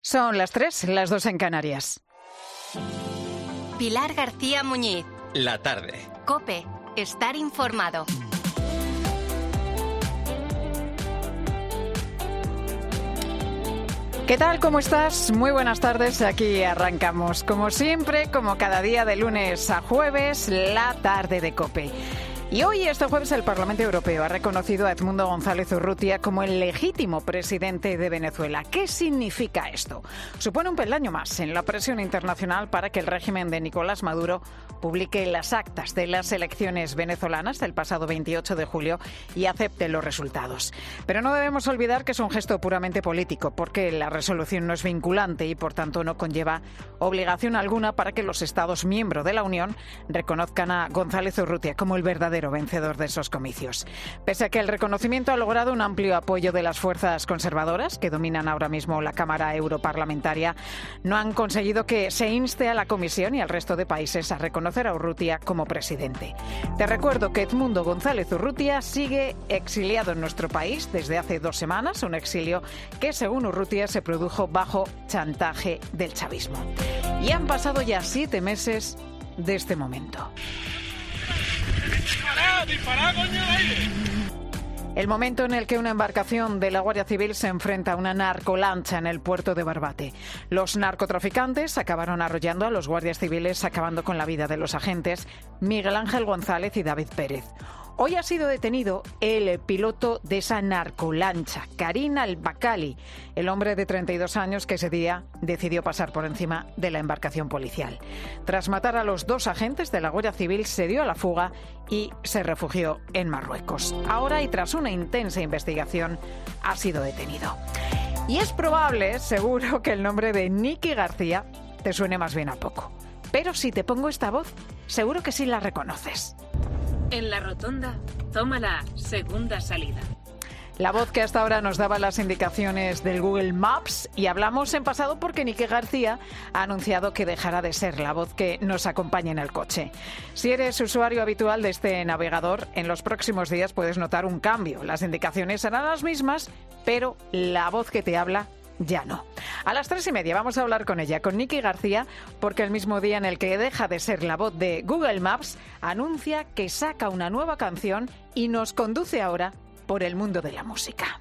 Son las 3, las 2 en Canarias. Pilar García Muñiz. La tarde. COPE. Estar informado. ¿Qué tal? ¿Cómo estás? Muy buenas tardes. Aquí arrancamos, como siempre, como cada día de lunes a jueves, la tarde de COPE. Y hoy, este jueves, el Parlamento Europeo ha reconocido a Edmundo González Urrutia como el legítimo presidente de Venezuela. ¿Qué significa esto? Supone un peldaño más en la presión internacional para que el régimen de Nicolás Maduro publique las actas de las elecciones venezolanas del pasado 28 de julio y acepte los resultados. Pero no debemos olvidar que es un gesto puramente político, porque la resolución no es vinculante y, por tanto, no conlleva obligación alguna para que los Estados miembros de la Unión reconozcan a González Urrutia como el verdadero vencedor de esos comicios. Pese a que el reconocimiento ha logrado un amplio apoyo de las fuerzas conservadoras que dominan ahora mismo la Cámara Europarlamentaria, no han conseguido que se inste a la Comisión y al resto de países a reconocer a Urrutia como presidente. Te recuerdo que Edmundo González Urrutia sigue exiliado en nuestro país desde hace 2 semanas, un exilio que, según Urrutia, se produjo bajo chantaje del chavismo. Y han pasado ya 7 meses de este momento. ¡Dispara, coño, al aire! El momento en el que una embarcación de la Guardia Civil se enfrenta a una narcolancha en el puerto de Barbate. Los narcotraficantes acabaron arrollando a los guardias civiles, acabando con la vida de los agentes Miguel Ángel González y David Pérez. Hoy ha sido detenido el piloto de esa narcolancha, Karim Al-Bakali, el hombre de 32 años que ese día decidió pasar por encima de la embarcación policial. Tras matar a los 2 agentes de la Guardia Civil, se dio a la fuga y se refugió en Marruecos. Ahora, y tras una intensa investigación, ha sido detenido. Y es probable, seguro, que el nombre de Nicky García te suene más bien a poco. Pero si te pongo esta voz, seguro que sí la reconoces. En la rotonda, toma la segunda salida. La voz que hasta ahora nos daba las indicaciones del Google Maps, y hablamos en pasado porque Nicky García ha anunciado que dejará de ser la voz que nos acompaña en el coche. Si eres usuario habitual de este navegador, en los próximos días puedes notar un cambio. Las indicaciones serán las mismas, pero la voz que te habla ya no. A las 3:30 vamos a hablar con ella, con Nicky García, porque el mismo día en el que deja de ser la voz de Google Maps, anuncia que saca una nueva canción y nos conduce ahora por el mundo de la música.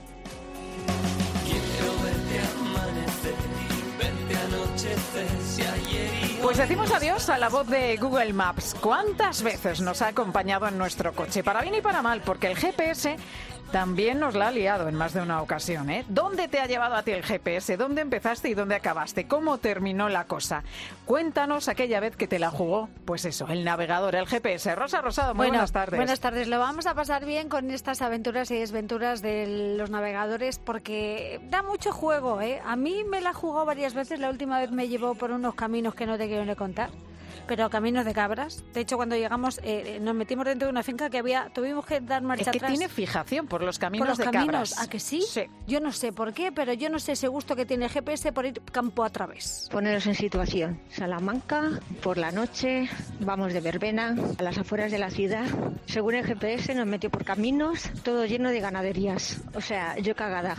Pues decimos adiós a la voz de Google Maps. ¿Cuántas veces nos ha acompañado en nuestro coche? Para bien y para mal, porque el GPS también nos la ha liado en más de una ocasión, ¿eh? ¿Dónde te ha llevado a ti el GPS? ¿Dónde empezaste y dónde acabaste? ¿Cómo terminó la cosa? Cuéntanos aquella vez que te la jugó, pues eso, el navegador, el GPS. Rosa Rosado, muy buenas tardes. Buenas tardes. Lo vamos a pasar bien con estas aventuras y desventuras de los navegadores porque da mucho juego, ¿eh? A mí me la ha jugado varias veces. La última vez me llevó por unos caminos que no te quiero ni contar, pero caminos de cabras. De hecho, cuando llegamos, nos metimos dentro de una finca que tuvimos que dar marcha atrás. Es que tiene fijación por los caminos de cabras. ¿A que sí? Sí. Yo no sé por qué, pero yo no sé ese gusto que tiene el GPS por ir campo a través. Poneros en situación. Salamanca, por la noche, vamos de verbena a las afueras de la ciudad. Según el GPS nos metió por caminos, todo lleno de ganaderías. O sea, yo cagada.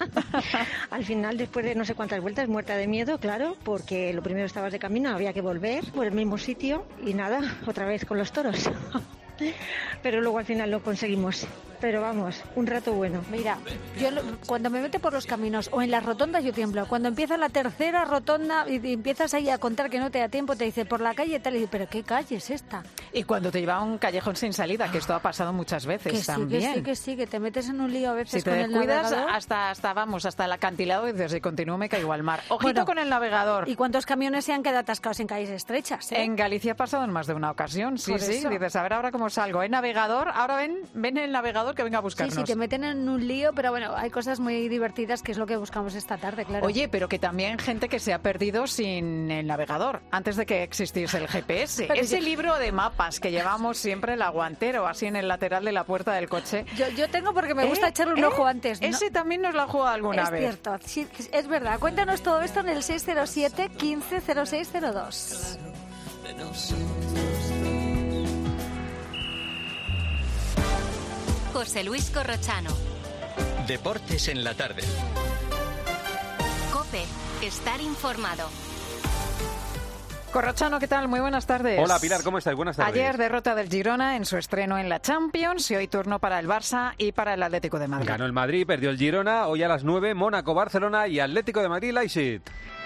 Al final, después de no sé cuántas vueltas, muerta de miedo, claro, porque lo primero estabas de camino, había que volver por el mismo sitio y nada, otra vez con los toros. Pero luego al final lo conseguimos. Pero vamos, un rato bueno. Mira, yo cuando me mete por los caminos o en las rotondas yo tiemblo. Cuando empieza la tercera rotonda y empiezas ahí a contar que no te da tiempo, te dice por la calle tal, y dices, ¿pero qué calle es esta? Y cuando te lleva a un callejón sin salida, que esto ha pasado muchas veces que también. Que sí, que te metes en un lío a veces si con te el descuidas, navegador. hasta el acantilado y dices, si continúo me caigo al mar. Ojito Bueno, con el navegador. ¿Y cuántos camiones se han quedado atascados en calles estrechas? En Galicia ha pasado en más de una ocasión, sí. Dices, a ver ahora cómo salgo. Navegador, ahora ven el navegador que venga a buscarnos. Sí, te meten en un lío, pero bueno, hay cosas muy divertidas que es lo que buscamos esta tarde, claro. Oye, pero que también gente que se ha perdido sin el navegador, antes de que existiese el GPS. Ese libro de mapas que llevamos siempre el aguantero, así en el lateral de la puerta del coche. Yo tengo porque me gusta echarle un ojo antes, ¿no? Ese también nos lo ha jugado alguna vez. Es cierto, sí, es verdad. Cuéntanos todo esto en el 607 15 0602. José Luis Corrochano. Deportes en la tarde. COPE. estar informado. Corrochano, ¿qué tal? Muy buenas tardes. Hola Pilar, ¿cómo estás? Buenas tardes. Ayer derrota del Girona en su estreno en la Champions y hoy turno para el Barça y para el Atlético de Madrid. Ganó el Madrid, perdió el Girona, hoy a las 9, Mónaco, Barcelona y Atlético de Madrid, Leipzig.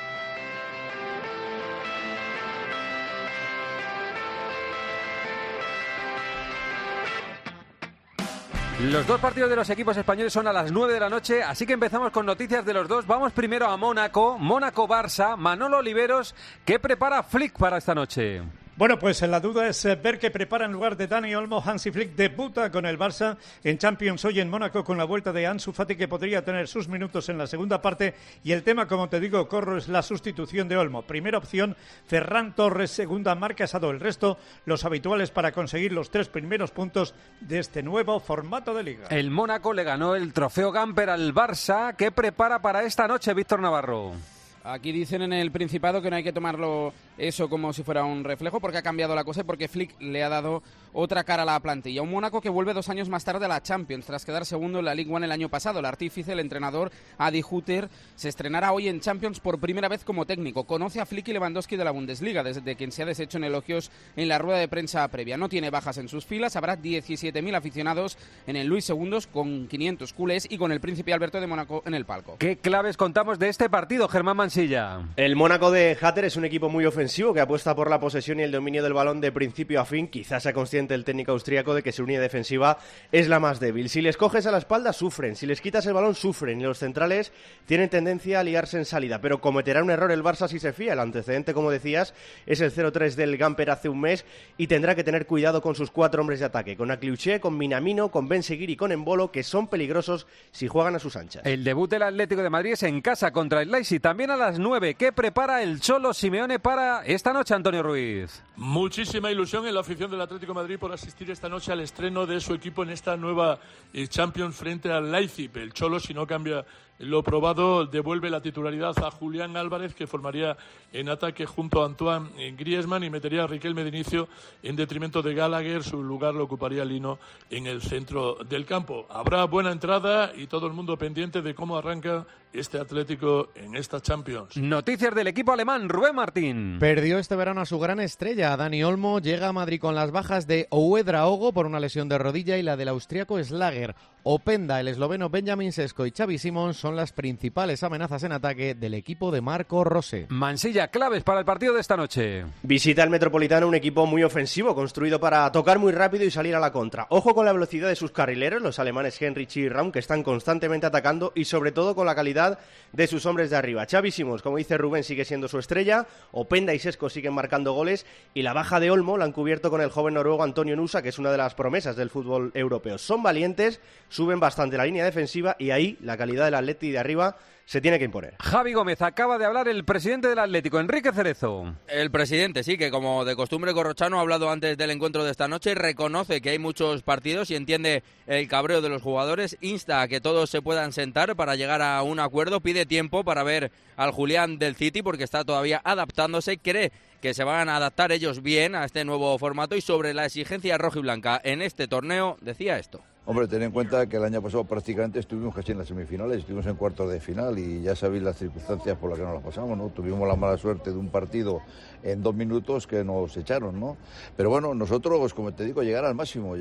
Los dos partidos de los equipos españoles son a las 9 de la noche, así que empezamos con noticias de los dos. Vamos primero a Mónaco, Mónaco-Barça, Manolo Oliveros, ¿qué prepara Flick para esta noche? Bueno, pues la duda es ver qué prepara en lugar de Dani Olmo. Hansi Flick debuta con el Barça en Champions hoy en Mónaco con la vuelta de Ansu Fati, que podría tener sus minutos en la segunda parte. Y el tema, como te digo, Corro, es la sustitución de Olmo. Primera opción, Ferran Torres. Segunda, Marc Asado. El resto, los habituales para conseguir los 3 primeros puntos de este nuevo formato de liga. El Mónaco le ganó el trofeo Gamper al Barça. ¿Qué prepara para esta noche, Víctor Navarro? Aquí dicen en el Principado que no hay que tomarlo eso como si fuera un reflejo, porque ha cambiado la cosa y porque Flick le ha dado otra cara a la plantilla. Un Mónaco que vuelve 2 años más tarde a la Champions, tras quedar segundo en la Ligue 1 el año pasado. El artífice, el entrenador Adi Hütter, se estrenará hoy en Champions por primera vez como técnico. Conoce a Flick y Lewandowski de la Bundesliga, desde quien se ha deshecho en elogios en la rueda de prensa previa. No tiene bajas en sus filas, habrá 17.000 aficionados en el Luis II, con 500 culés y con el príncipe Alberto de Mónaco en el palco. ¿Qué claves contamos de este partido, Germán Mansilla? El Mónaco de Hatter es un equipo muy ofensivo que apuesta por la posesión y el dominio del balón de principio a fin. Quizás sea consciente el técnico austríaco de que su línea defensiva es la más débil. Si les coges a la espalda, sufren. Si les quitas el balón, sufren. Y los centrales tienen tendencia a liarse en salida. Pero cometerá un error el Barça si se fía. El antecedente, como decías, es el 0-3 del Gamper hace un mes y tendrá que tener cuidado con sus 4 hombres de ataque. Con Akliuché, con Minamino, con Ben Seguir y con Embolo, que son peligrosos si juegan a sus anchas. El debut del Atlético de Madrid es en casa contra el Leipzig, también a las 9. ¿Qué prepara el Cholo Simeone para esta noche, Antonio Ruiz? Muchísima ilusión en la afición del Atlético de Madrid por asistir esta noche al estreno de su equipo en esta nueva Champions frente al Leipzig. El Cholo, si no cambia lo probado, devuelve la titularidad a Julián Álvarez, que formaría en ataque junto a Antoine Griezmann, y metería a Riquelme de inicio en detrimento de Gallagher. Su lugar lo ocuparía Lino en el centro del campo. Habrá buena entrada y todo el mundo pendiente de cómo arranca este Atlético en esta Champions. Noticias del equipo alemán, Rubén Martín. Perdió este verano a su gran estrella, Dani Olmo. Llega a Madrid con las bajas de Ouedraogo por una lesión de rodilla y la del austriaco Schlager. Openda, el esloveno Benjamin Sesko y Xavi Simons son las principales amenazas en ataque del equipo de Marco Rosé. Mansilla, claves para el partido de esta noche. Visita el Metropolitano, un equipo muy ofensivo, construido para tocar muy rápido y salir a la contra. Ojo con la velocidad de sus carrileros, los alemanes Henrich y Raum, que están constantemente atacando, y sobre todo con la calidad de sus hombres de arriba. Xavi Simons, como dice Rubén, sigue siendo su estrella. Openda y Sesko siguen marcando goles, y la baja de Olmo la han cubierto con el joven noruego Antonio Nusa, que es una de las promesas del fútbol europeo. Son valientes, suben bastante la línea defensiva y ahí la calidad del Atleti de arriba se tiene que imponer. Javi Gómez, acaba de hablar el presidente del Atlético, Enrique Cerezo. El presidente, sí, que como de costumbre Corrochano ha hablado antes del encuentro de esta noche, reconoce que hay muchos partidos y entiende el cabreo de los jugadores, insta a que todos se puedan sentar para llegar a un acuerdo, pide tiempo para ver al Julián del City porque está todavía adaptándose, cree que se van a adaptar ellos bien a este nuevo formato, y sobre la exigencia rojiblanca en este torneo decía esto. Hombre, ten en cuenta que el año pasado prácticamente estuvimos casi en las semifinales, estuvimos en cuartos de final y ya sabéis las circunstancias por las que nos las pasamos, ¿no? Tuvimos la mala suerte de un partido en 2 minutos que nos echaron, ¿no? Pero bueno, nosotros, como te digo, llegar al máximo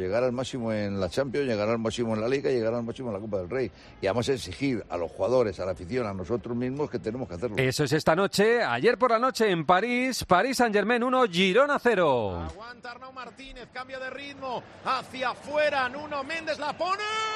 en la Champions, llegar al máximo en la Liga, llegar al máximo en la Copa del Rey. Y además exigir a los jugadores, a la afición, a nosotros mismos que tenemos que hacerlo. Eso es esta noche. Ayer por la noche en París, Paris Saint-Germain 1, Girona 0. Aguanta Arnau Martínez, cambio de ritmo, hacia afuera, Nuno Méndez la pone.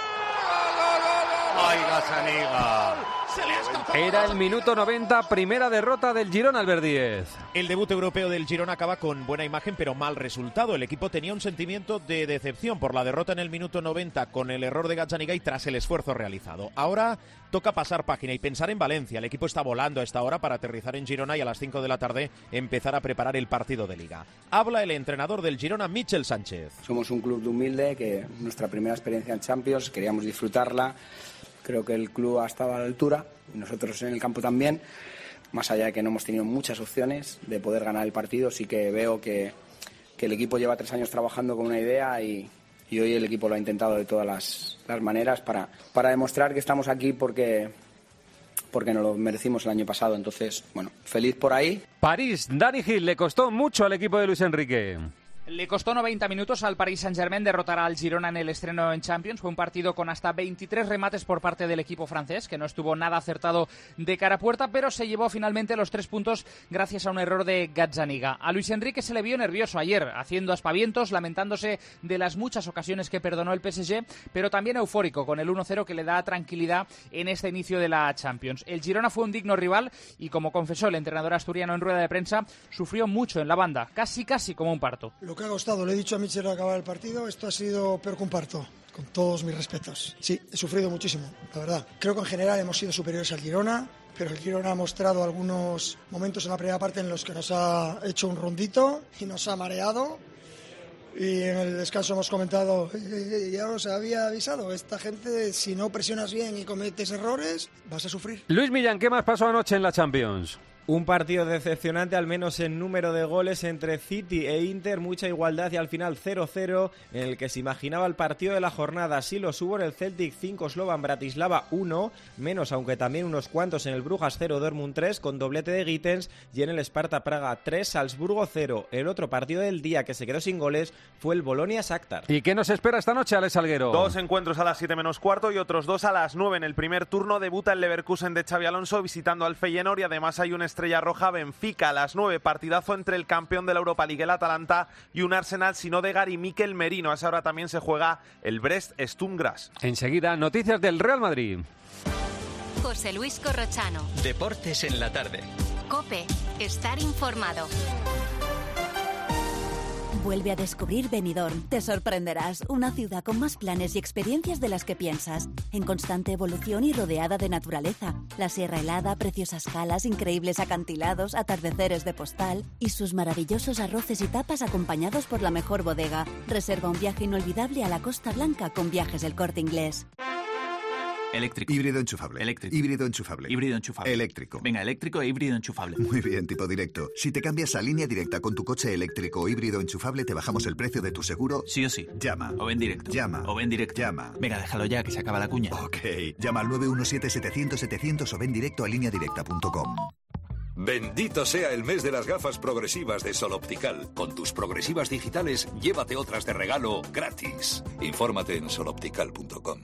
¡Ay, Gazzaniga! Era el minuto 90, primera derrota del Girona, Albert Díez. El debut europeo del Girona acaba con buena imagen pero mal resultado. El equipo tenía un sentimiento de decepción por la derrota en el minuto 90 con el error de Gazzaniga y tras el esfuerzo realizado. Ahora toca pasar página y pensar en Valencia. El equipo está volando a esta hora para aterrizar en Girona y a las 5 de la tarde empezar a preparar el partido de Liga. Habla el entrenador del Girona, Michel Sánchez. Somos un club humilde que nuestra primera experiencia en Champions, queríamos disfrutarla. Creo que el club ha estado a la altura y nosotros en el campo también. Más allá de que no hemos tenido muchas opciones de poder ganar el partido, sí que veo que el equipo lleva 3 años trabajando con una idea y hoy el equipo lo ha intentado de todas las maneras para demostrar que estamos aquí porque porque nos lo merecimos el año pasado. Entonces, bueno, feliz por ahí. París, Dani Gil, le costó mucho al equipo de Luis Enrique. Le costó 90 minutos al Paris Saint-Germain derrotar al Girona en el estreno en Champions. Fue un partido con hasta 23 remates por parte del equipo francés, que no estuvo nada acertado de cara a puerta, pero se llevó finalmente los 3 puntos gracias a un error de Gazzaniga. A Luis Enrique se le vio nervioso ayer, haciendo aspavientos, lamentándose de las muchas ocasiones que perdonó el PSG, pero también eufórico con el 1-0 que le da tranquilidad en este inicio de la Champions. El Girona fue un digno rival y, como confesó el entrenador asturiano en rueda de prensa, sufrió mucho en la banda, casi como un parto. Lo que ha costado, le he dicho a Michel al acabar el partido, esto ha sido peor que un parto, con todos mis respetos. Sí, he sufrido muchísimo, la verdad. Creo que en general hemos sido superiores al Girona, pero el Girona ha mostrado algunos momentos en la primera parte en los que nos ha hecho un rondito y nos ha mareado. Y en el descanso hemos comentado, ya os había avisado, esta gente, si no presionas bien y cometes errores, vas a sufrir. Luis Millán, ¿qué más pasó anoche en la Champions? Un partido decepcionante, al menos en número de goles, entre City e Inter, mucha igualdad y al final 0-0, en el que se imaginaba el partido de la jornada. Sí los hubo en el Celtic 5, Slovan Bratislava 1, menos aunque también unos cuantos en el Brujas 0, Dortmund 3, con doblete de Gittens, y en el Sparta Praga 3, Salzburgo 0. El otro partido del día que se quedó sin goles fue el Bolonia-Shakhtar. ¿Y qué nos espera esta noche, Alex Salguero? 2 encuentros a las 7 menos cuarto y otros 2 a las 9. En el primer turno debuta el Leverkusen de Xabi Alonso visitando al Feyenoord, y además hay una estrella roja, Benfica, a las 9, partidazo entre el campeón de la Europa League, el Atalanta, y un Arsenal sin Odegaard y Mikel Merino. A esa hora también se juega el Brest-Sturm Graz. Enseguida, noticias del Real Madrid. José Luis Corrochano. Deportes en la tarde. COPE. Estar informado. Vuelve a descubrir Benidorm. Te sorprenderás. Una ciudad con más planes y experiencias de las que piensas. En constante evolución y rodeada de naturaleza. La Sierra Helada, preciosas calas, increíbles acantilados, atardeceres de postal y sus maravillosos arroces y tapas acompañados por la mejor bodega. Reserva un viaje inolvidable a la Costa Blanca con Viajes El Corte Inglés. Eléctrico. Híbrido enchufable. Eléctrico. Híbrido enchufable. Híbrido enchufable. Eléctrico. Venga, eléctrico e híbrido enchufable. Muy bien, tipo directo. Si te cambias a Línea Directa con tu coche eléctrico o híbrido enchufable, te bajamos el precio de tu seguro. Sí o sí. Llama. O ven directo. Llama. O ven directo. Llama. Venga, déjalo ya, que se acaba la cuña. Ok. Llama al 917-700-700 o ven directo a lineadirecta.com. Bendito sea el mes de las gafas progresivas de Sol Optical. Con tus progresivas digitales, llévate otras de regalo gratis. Infórmate en soloptical.com.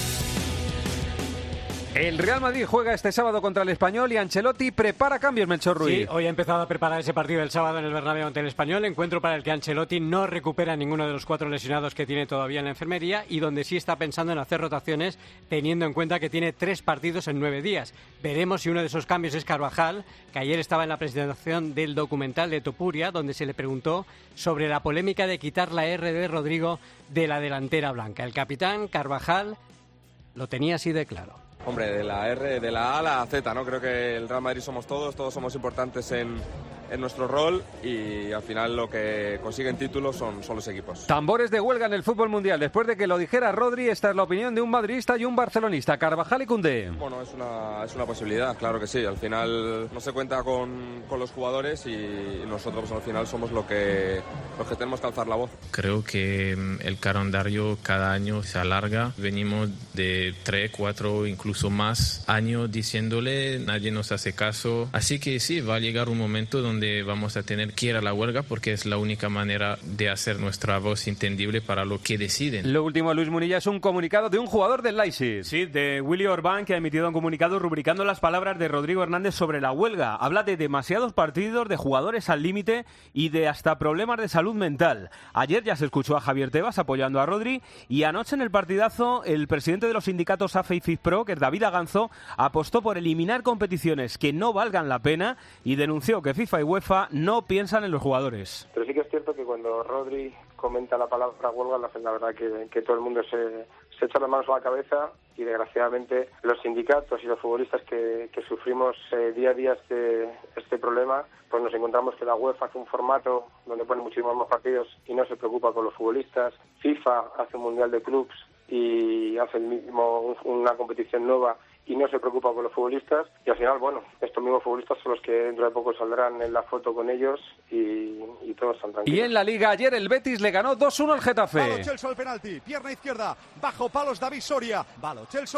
El Real Madrid juega este sábado contra el Español y Ancelotti prepara cambios, Melchor Ruiz. Sí, hoy ha empezado a preparar ese partido del sábado en el Bernabéu ante el Español, encuentro para el que Ancelotti no recupera ninguno de los 4 lesionados que tiene todavía en la enfermería y donde sí está pensando en hacer rotaciones, teniendo en cuenta que tiene 3 partidos en 9 días. Veremos si uno de esos cambios es Carvajal, que ayer estaba en la presentación del documental de Topuria, donde se le preguntó sobre la polémica de quitar la R de Rodrigo de la delantera blanca. El capitán Carvajal lo tenía así de claro. Hombre, de la R, de la A a la Z, ¿no? Creo que el Real Madrid somos todos somos importantes en nuestro rol y al final lo que consiguen títulos son los equipos. Tambores de huelga en el fútbol mundial. Después de que lo dijera Rodri, esta es la opinión de un madridista y un barcelonista, Carvajal y Koundé. Bueno, es una posibilidad, claro que sí. Al final no se cuenta con los jugadores y nosotros pues, al final somos los que tenemos que alzar la voz. Creo que el calendario cada año se alarga. Venimos de 3, 4, incluso más años diciéndole, nadie nos hace caso. Así que sí, va a llegar un momento donde vamos a tener que ir a la huelga porque es la única manera de hacer nuestra voz entendible para lo que deciden. Lo último, Luis Munilla, es un comunicado de un jugador del Leipzig. Sí, de Willy Orbán, que ha emitido un comunicado rubricando las palabras de Rodrigo Hernández sobre la huelga. Habla de demasiados partidos, de jugadores al límite y de hasta problemas de salud mental. Ayer ya se escuchó a Javier Tebas apoyando a Rodri y anoche en el partidazo el presidente de los sindicatos AFE y FIFPRO, que es David Aganzo, apostó por eliminar competiciones que no valgan la pena y denunció que FIFA y UEFA no piensan en los jugadores. Pero sí que es cierto que cuando Rodri comenta la palabra huelga, la verdad que todo el mundo se echa las manos a la cabeza y desgraciadamente los sindicatos y los futbolistas que sufrimos día a día este problema, pues nos encontramos que la UEFA hace un formato donde pone muchísimos más partidos y no se preocupa con los futbolistas. FIFA hace un mundial de clubs y hace una competición nueva y no se preocupa por los futbolistas, y al final, bueno, estos mismos futbolistas son los que dentro de poco saldrán en la foto con ellos y todos están tranquilos. Y en la Liga ayer el Betis le ganó 2-1 al Getafe. Va Lo Celso al penalti, pierna izquierda, bajo palos David Soria, va Lo Celso,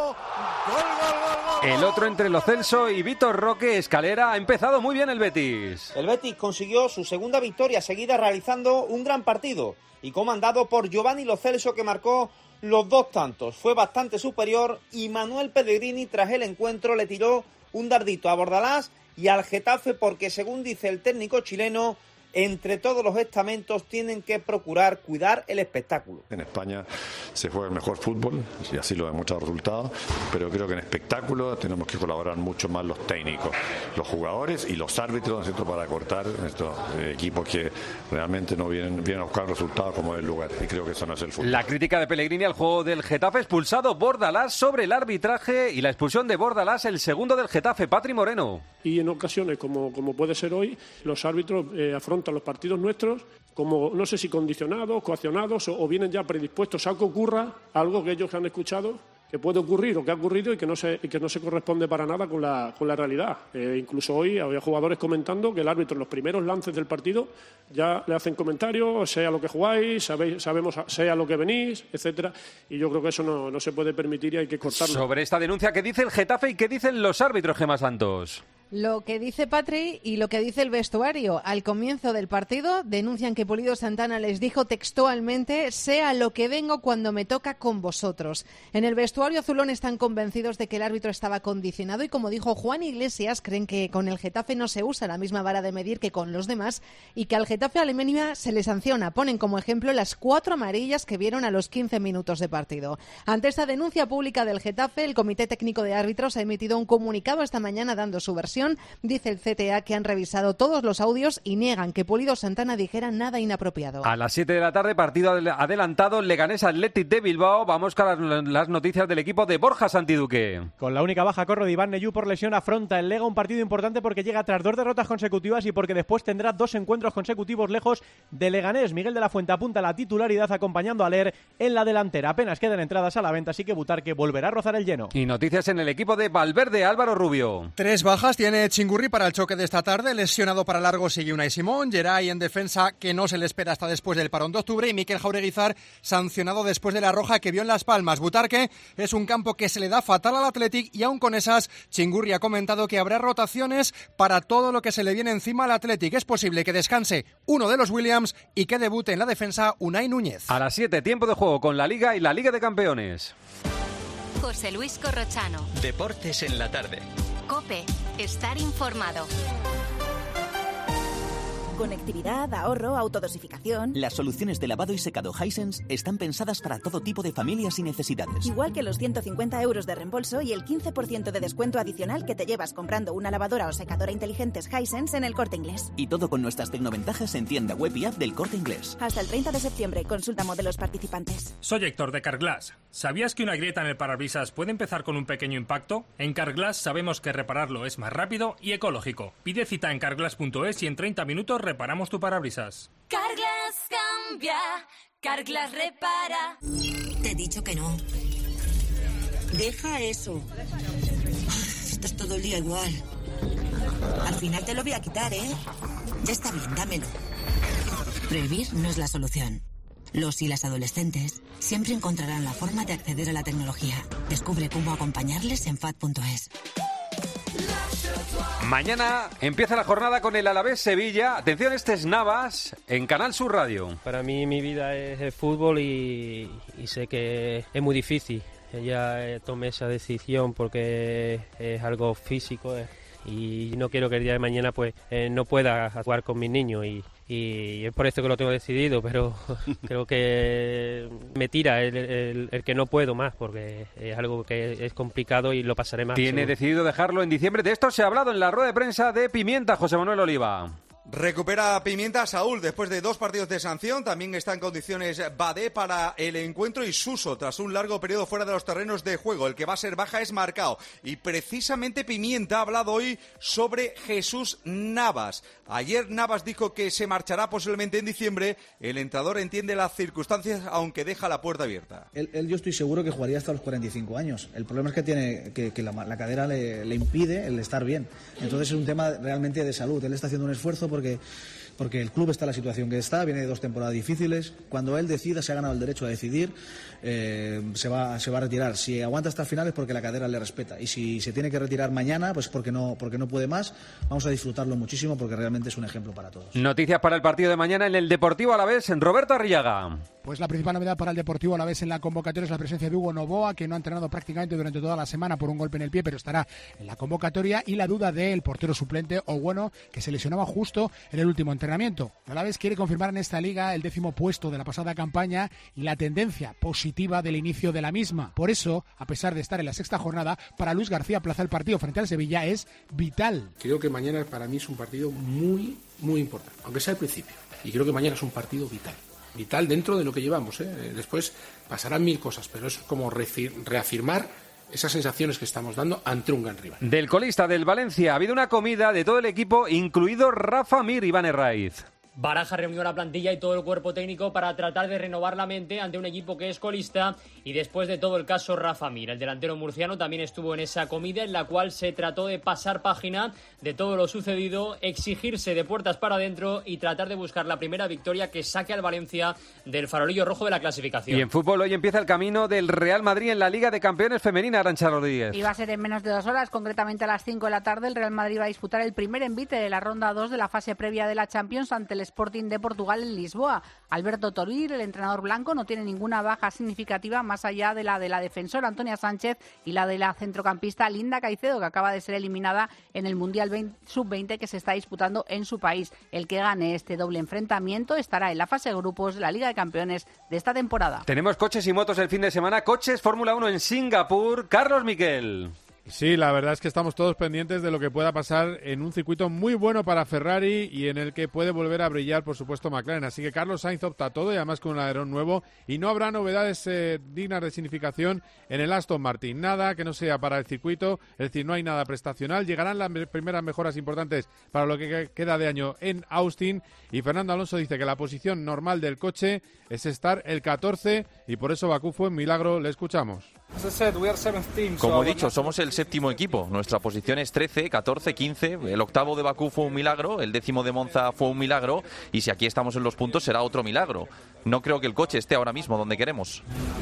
gol. El otro entre Lo Celso y Vitor Roque, Escalera, ha empezado muy bien el Betis. El Betis consiguió su segunda victoria seguida realizando un gran partido y comandado por Giovanni Lo Celso, que marcó los 2 tantos. Fue bastante superior y Manuel Pellegrini tras el encuentro le tiró un dardito a Bordalás y al Getafe porque, según dice el técnico chileno, entre todos los estamentos tienen que procurar cuidar el espectáculo. En España se juega el mejor fútbol y así lo demuestran los resultados, pero creo que en espectáculo tenemos que colaborar mucho más los técnicos, los jugadores y los árbitros, ¿cierto?, para cortar estos equipos que realmente no vienen a buscar resultados como es el lugar, y creo que eso no es el fútbol. La crítica de Pellegrini al juego del Getafe, expulsado Bordalás sobre el arbitraje y la expulsión de Bordalás, el segundo del Getafe, Patri Moreno. Y en ocasiones, como puede ser hoy, los árbitros afrontan los partidos nuestros como, no sé si condicionados, coaccionados o vienen ya predispuestos a que ocurra algo que ellos han escuchado que puede ocurrir o que ha ocurrido y que no se corresponde para nada con la realidad. Incluso hoy había jugadores comentando que el árbitro en los primeros lances del partido ya le hacen comentarios, sea lo que jugáis, sabemos sea lo que venís, etcétera, y yo creo que eso no se puede permitir y hay que cortarlo. Sobre esta denuncia, ¿qué dice el Getafe y qué dicen los árbitros, Gemma Santos? Lo que dice Patri y lo que dice el vestuario. Al comienzo del partido denuncian que Pulido Santana les dijo textualmente: sea lo que vengo cuando me toca con vosotros. En el vestuario azulón están convencidos de que el árbitro estaba condicionado y, como dijo Juan Iglesias, creen que con el Getafe no se usa la misma vara de medir que con los demás y que al Getafe Alemania se le sanciona. Ponen como ejemplo las 4 amarillas que vieron a los 15 minutos de partido. Ante esta denuncia pública del Getafe, el Comité Técnico de Árbitros ha emitido un comunicado esta mañana dando su versión. Dice el CTA que han revisado todos los audios y niegan que Pulido Santana dijera nada inapropiado. A las 7 de la tarde, partido adelantado, Leganés Athletic de Bilbao. Vamos con las noticias del equipo de Borja Santiduque. Con la única baja corro de Iván Neyú por lesión, afronta el Lega un partido importante porque llega tras 2 derrotas consecutivas y porque después tendrá 2 encuentros consecutivos lejos de Leganés. Miguel de la Fuente apunta la titularidad acompañando a Ler en la delantera. Apenas quedan entradas a la venta, así que Butarque volverá a rozar el lleno. Y noticias en el equipo de Valverde, Álvaro Rubio. 3 bajas tiene Chingurri para el choque de esta tarde. Lesionado para largo sigue Unai Simón. Geray en defensa, que no se le espera hasta después del parón de octubre. Y Mikel Jaureguizar sancionado después de la roja que vio en Las Palmas. Butarque es un campo que se le da fatal al Athletic y aún con esas, Chingurri ha comentado que habrá rotaciones para todo lo que se le viene encima al Athletic. Es posible que descanse uno de los Williams y que debute en la defensa Unai Núñez. A las 7, tiempo de juego con la Liga y la Liga de Campeones. José Luis Corrochano. Deportes en la tarde. COPE. Estar informado. Conectividad, ahorro, autodosificación. Las soluciones de lavado y secado Hisense están pensadas para todo tipo de familias y necesidades. Igual que los 150 euros de reembolso y el 15% de descuento adicional que te llevas comprando una lavadora o secadora inteligentes Hisense en el Corte Inglés. Y todo con nuestras tecnoventajas en tienda web y app del Corte Inglés. Hasta el 30 de septiembre, consulta modelos participantes. Soy Héctor de Carglass. ¿Sabías que una grieta en el parabrisas puede empezar con un pequeño impacto? En Carglass sabemos que repararlo es más rápido y ecológico. Pide cita en carglass.es y en 30 minutos reparamos tu parabrisas. Carglass cambia, Carglass repara. Te he dicho que no. Deja eso. Estás todo el día igual. Al final te lo voy a quitar, ¿eh? Ya está bien, dámelo. Prohibir no es la solución. Los y las adolescentes siempre encontrarán la forma de acceder a la tecnología. Descubre cómo acompañarles en FAD.es. Mañana empieza la jornada con el Alavés Sevilla. Atención, este es Navas en Canal Sur Radio. Para mí mi vida es el fútbol y sé que es muy difícil. Ya tomé esa decisión porque es algo físico y no quiero que el día de mañana pues no pueda jugar con mis niños y es por esto que lo tengo decidido, pero creo que me tira el que no puedo más porque es algo que es complicado y lo pasaré más. Tiene decidido dejarlo en diciembre. De esto se ha hablado en la rueda de prensa de Pimienta, José Manuel Oliva. Recupera Pimienta Saúl después de 2 partidos de sanción. También está en condiciones Badé para el encuentro y Suso tras un largo periodo fuera de los terrenos de juego. El que va a ser baja es Marcao. Y precisamente Pimienta ha hablado hoy sobre Jesús Navas. Ayer Navas dijo que se marchará posiblemente en diciembre. El entrenador entiende las circunstancias, aunque deja la puerta abierta. Él yo estoy seguro que jugaría hasta los 45 años. El problema es que tiene que la cadera le impide el estar bien. Entonces es un tema realmente de salud. Él está haciendo un esfuerzo porque el club está en la situación que está, viene de 2 temporadas difíciles. Cuando él decida, se ha ganado el derecho a decidir, se va a retirar. Si aguanta hasta el final es porque la cadera le respeta, y si se tiene que retirar mañana, pues porque no puede más. Vamos a disfrutarlo muchísimo porque realmente es un ejemplo para todos. Noticias para el partido de mañana en el Deportivo Alavés, en Roberto Arriaga. Pues la principal novedad para el Deportivo Alavés en la convocatoria es la presencia de Hugo Novoa, que no ha entrenado prácticamente durante toda la semana por un golpe en el pie, pero estará en la convocatoria, y la duda del portero suplente Ogueno, que se lesionaba justo en el último entrenamiento. Alavés quiere confirmar en esta liga el 10º puesto de la pasada campaña y la tendencia positiva del inicio de la misma. Por eso, a pesar de estar en la 6ª jornada, para Luis García aplazar el partido frente al Sevilla es vital. Creo que mañana para mí es un partido muy, muy importante, aunque sea al principio. Y creo que mañana es un partido vital. Vital dentro de lo que llevamos, Después pasarán 1000 cosas, pero es como reafirmar esas sensaciones que estamos dando ante un gran rival. Del colista del Valencia ha habido una comida de todo el equipo, incluido Rafa Mir, Iván Herraiz. Baraja reunió a la plantilla y todo el cuerpo técnico para tratar de renovar la mente ante un equipo que es colista, y después de todo el caso Rafa Mir, el delantero murciano, también estuvo en esa comida en la cual se trató de pasar página de todo lo sucedido, exigirse de puertas para adentro y tratar de buscar la primera victoria que saque al Valencia del farolillo rojo de la clasificación. Y en fútbol hoy empieza el camino del Real Madrid en la Liga de Campeones Femenina, Arantxa Rodríguez. Y va a ser en menos de 2 horas, concretamente a las 5 de la tarde. El Real Madrid va a disputar el primer envite de la ronda 2 de la fase previa de la Champions ante el Sporting de Portugal en Lisboa. Alberto Toril, el entrenador blanco, no tiene ninguna baja significativa más allá de la defensora Antonia Sánchez y la de la centrocampista Linda Caicedo, que acaba de ser eliminada en el Mundial Sub-20 que se está disputando en su país. El que gane este doble enfrentamiento estará en la fase de grupos de la Liga de Campeones de esta temporada. Tenemos coches y motos el fin de semana, coches Fórmula 1 en Singapur. Carlos Miquel. Sí, la verdad es que estamos todos pendientes de lo que pueda pasar en un circuito muy bueno para Ferrari y en el que puede volver a brillar, por supuesto, McLaren. Así que Carlos Sainz opta a todo, y además con un alerón nuevo, y no habrá novedades dignas de significación en el Aston Martin. Nada que no sea para el circuito, es decir, no hay nada prestacional. Llegarán las primeras mejoras importantes para lo que queda de año en Austin, y Fernando Alonso dice que la posición normal del coche es estar el 14, y por eso Bakú fue un milagro. Le escuchamos. Como he dicho, somos el 7º equipo. Nuestra posición es 13, 14, 15. El 8º de Bakú fue un milagro, el 10º de Monza fue un milagro, y si aquí estamos en los puntos será otro milagro. No creo que el coche esté ahora mismo donde queremos.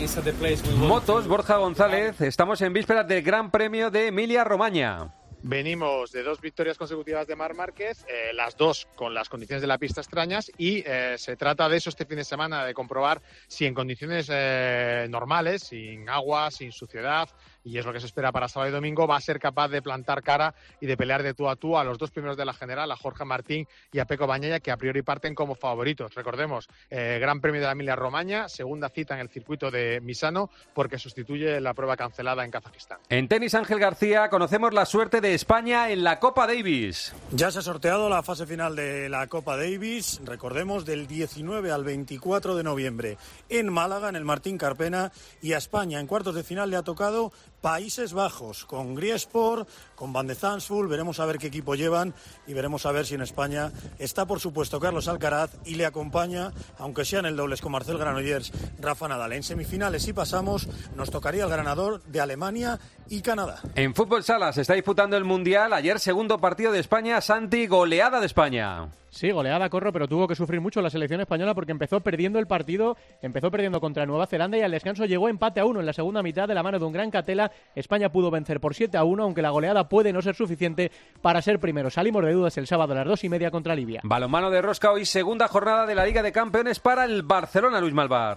Motos, Borja González, estamos en vísperas del Gran Premio de Emilia-Romagna. Venimos de 2 victorias consecutivas de Marc Márquez, las 2 con las condiciones de la pista extrañas, y se trata de eso este fin de semana, de comprobar si en condiciones normales, sin agua, sin suciedad, y es lo que se espera para sábado y domingo, va a ser capaz de plantar cara y de pelear de tú a tú a los 2 primeros de la general, a Jorge Martín y a Pecco Bagnaia, que a priori parten como favoritos. Recordemos, Gran Premio de la Emilia-Romagna, segunda cita en el circuito de Misano, porque sustituye la prueba cancelada en Kazajistán. En tenis, Ángel García, conocemos la suerte de España en la Copa Davis. Ya se ha sorteado la fase final de la Copa Davis, recordemos, del 19 al 24 de noviembre en Málaga, en el Martín Carpena, y a España en cuartos de final le ha tocado Países Bajos, con Griesport, con Van de Zandvoort. Veremos a ver qué equipo llevan y veremos a ver si en España está, por supuesto, Carlos Alcaraz, y le acompaña, aunque sea en el dobles con Marcel Granollers, Rafa Nadal. En semifinales, si pasamos, nos tocaría el ganador de Alemania y Canadá. En fútbol sala se está disputando el Mundial. Ayer, segundo partido de España. Santi, goleada de España. Sí, goleada, Corro, pero tuvo que sufrir mucho la selección española porque empezó perdiendo el partido, empezó perdiendo contra Nueva Zelanda, y al descanso llegó empate a 1 en la segunda mitad de la mano de un gran Catela. España pudo vencer por 7-1, aunque la goleada puede no ser suficiente para ser primero. Salimos de dudas el sábado a las 2:30 contra Libia. Balonmano de rosca hoy, segunda jornada de la Liga de Campeones para el Barcelona, Luis Malvar.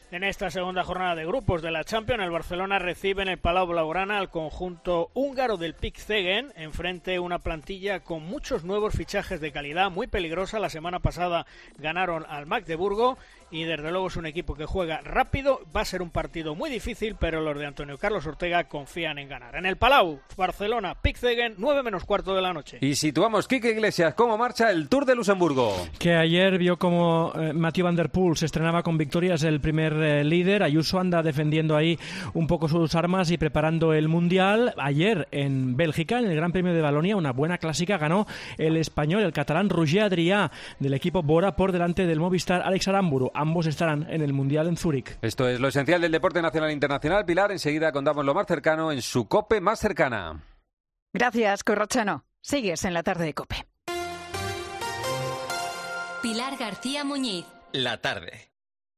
En esta segunda jornada de grupos de la Champions, el Barcelona recibe en el Palau Blaugrana al conjunto húngaro del PIK Szeged, enfrente una plantilla con muchos nuevos fichajes de calidad, muy peligrosa. La semana pasada ganaron al Magdeburgo y desde luego es un equipo que juega rápido. Va a ser un partido muy difícil, pero los de Antonio Carlos Ortega confían en ganar. En el Palau, Barcelona, PIK Szeged, 9 menos cuarto de la noche. Y situamos, Quique Iglesias, cómo marcha el Tour de Luxemburgo. Que ayer vio como Mathieu Van Der Poel se estrenaba con victorias, el primer líder. Ayuso anda defendiendo ahí un poco sus armas y preparando el Mundial. Ayer en Bélgica, en el Gran Premio de Valonia, una buena clásica, ganó el español, el catalán Roger Adrià del equipo Bora por delante del Movistar Alex Aramburu. Ambos estarán en el Mundial en Zúrich. Esto es lo esencial del deporte nacional e internacional. Pilar, enseguida contamos lo más cercano en su COPE más cercana. Gracias, Corrochano. Sigues en la tarde de COPE. Pilar García Muñiz. La tarde.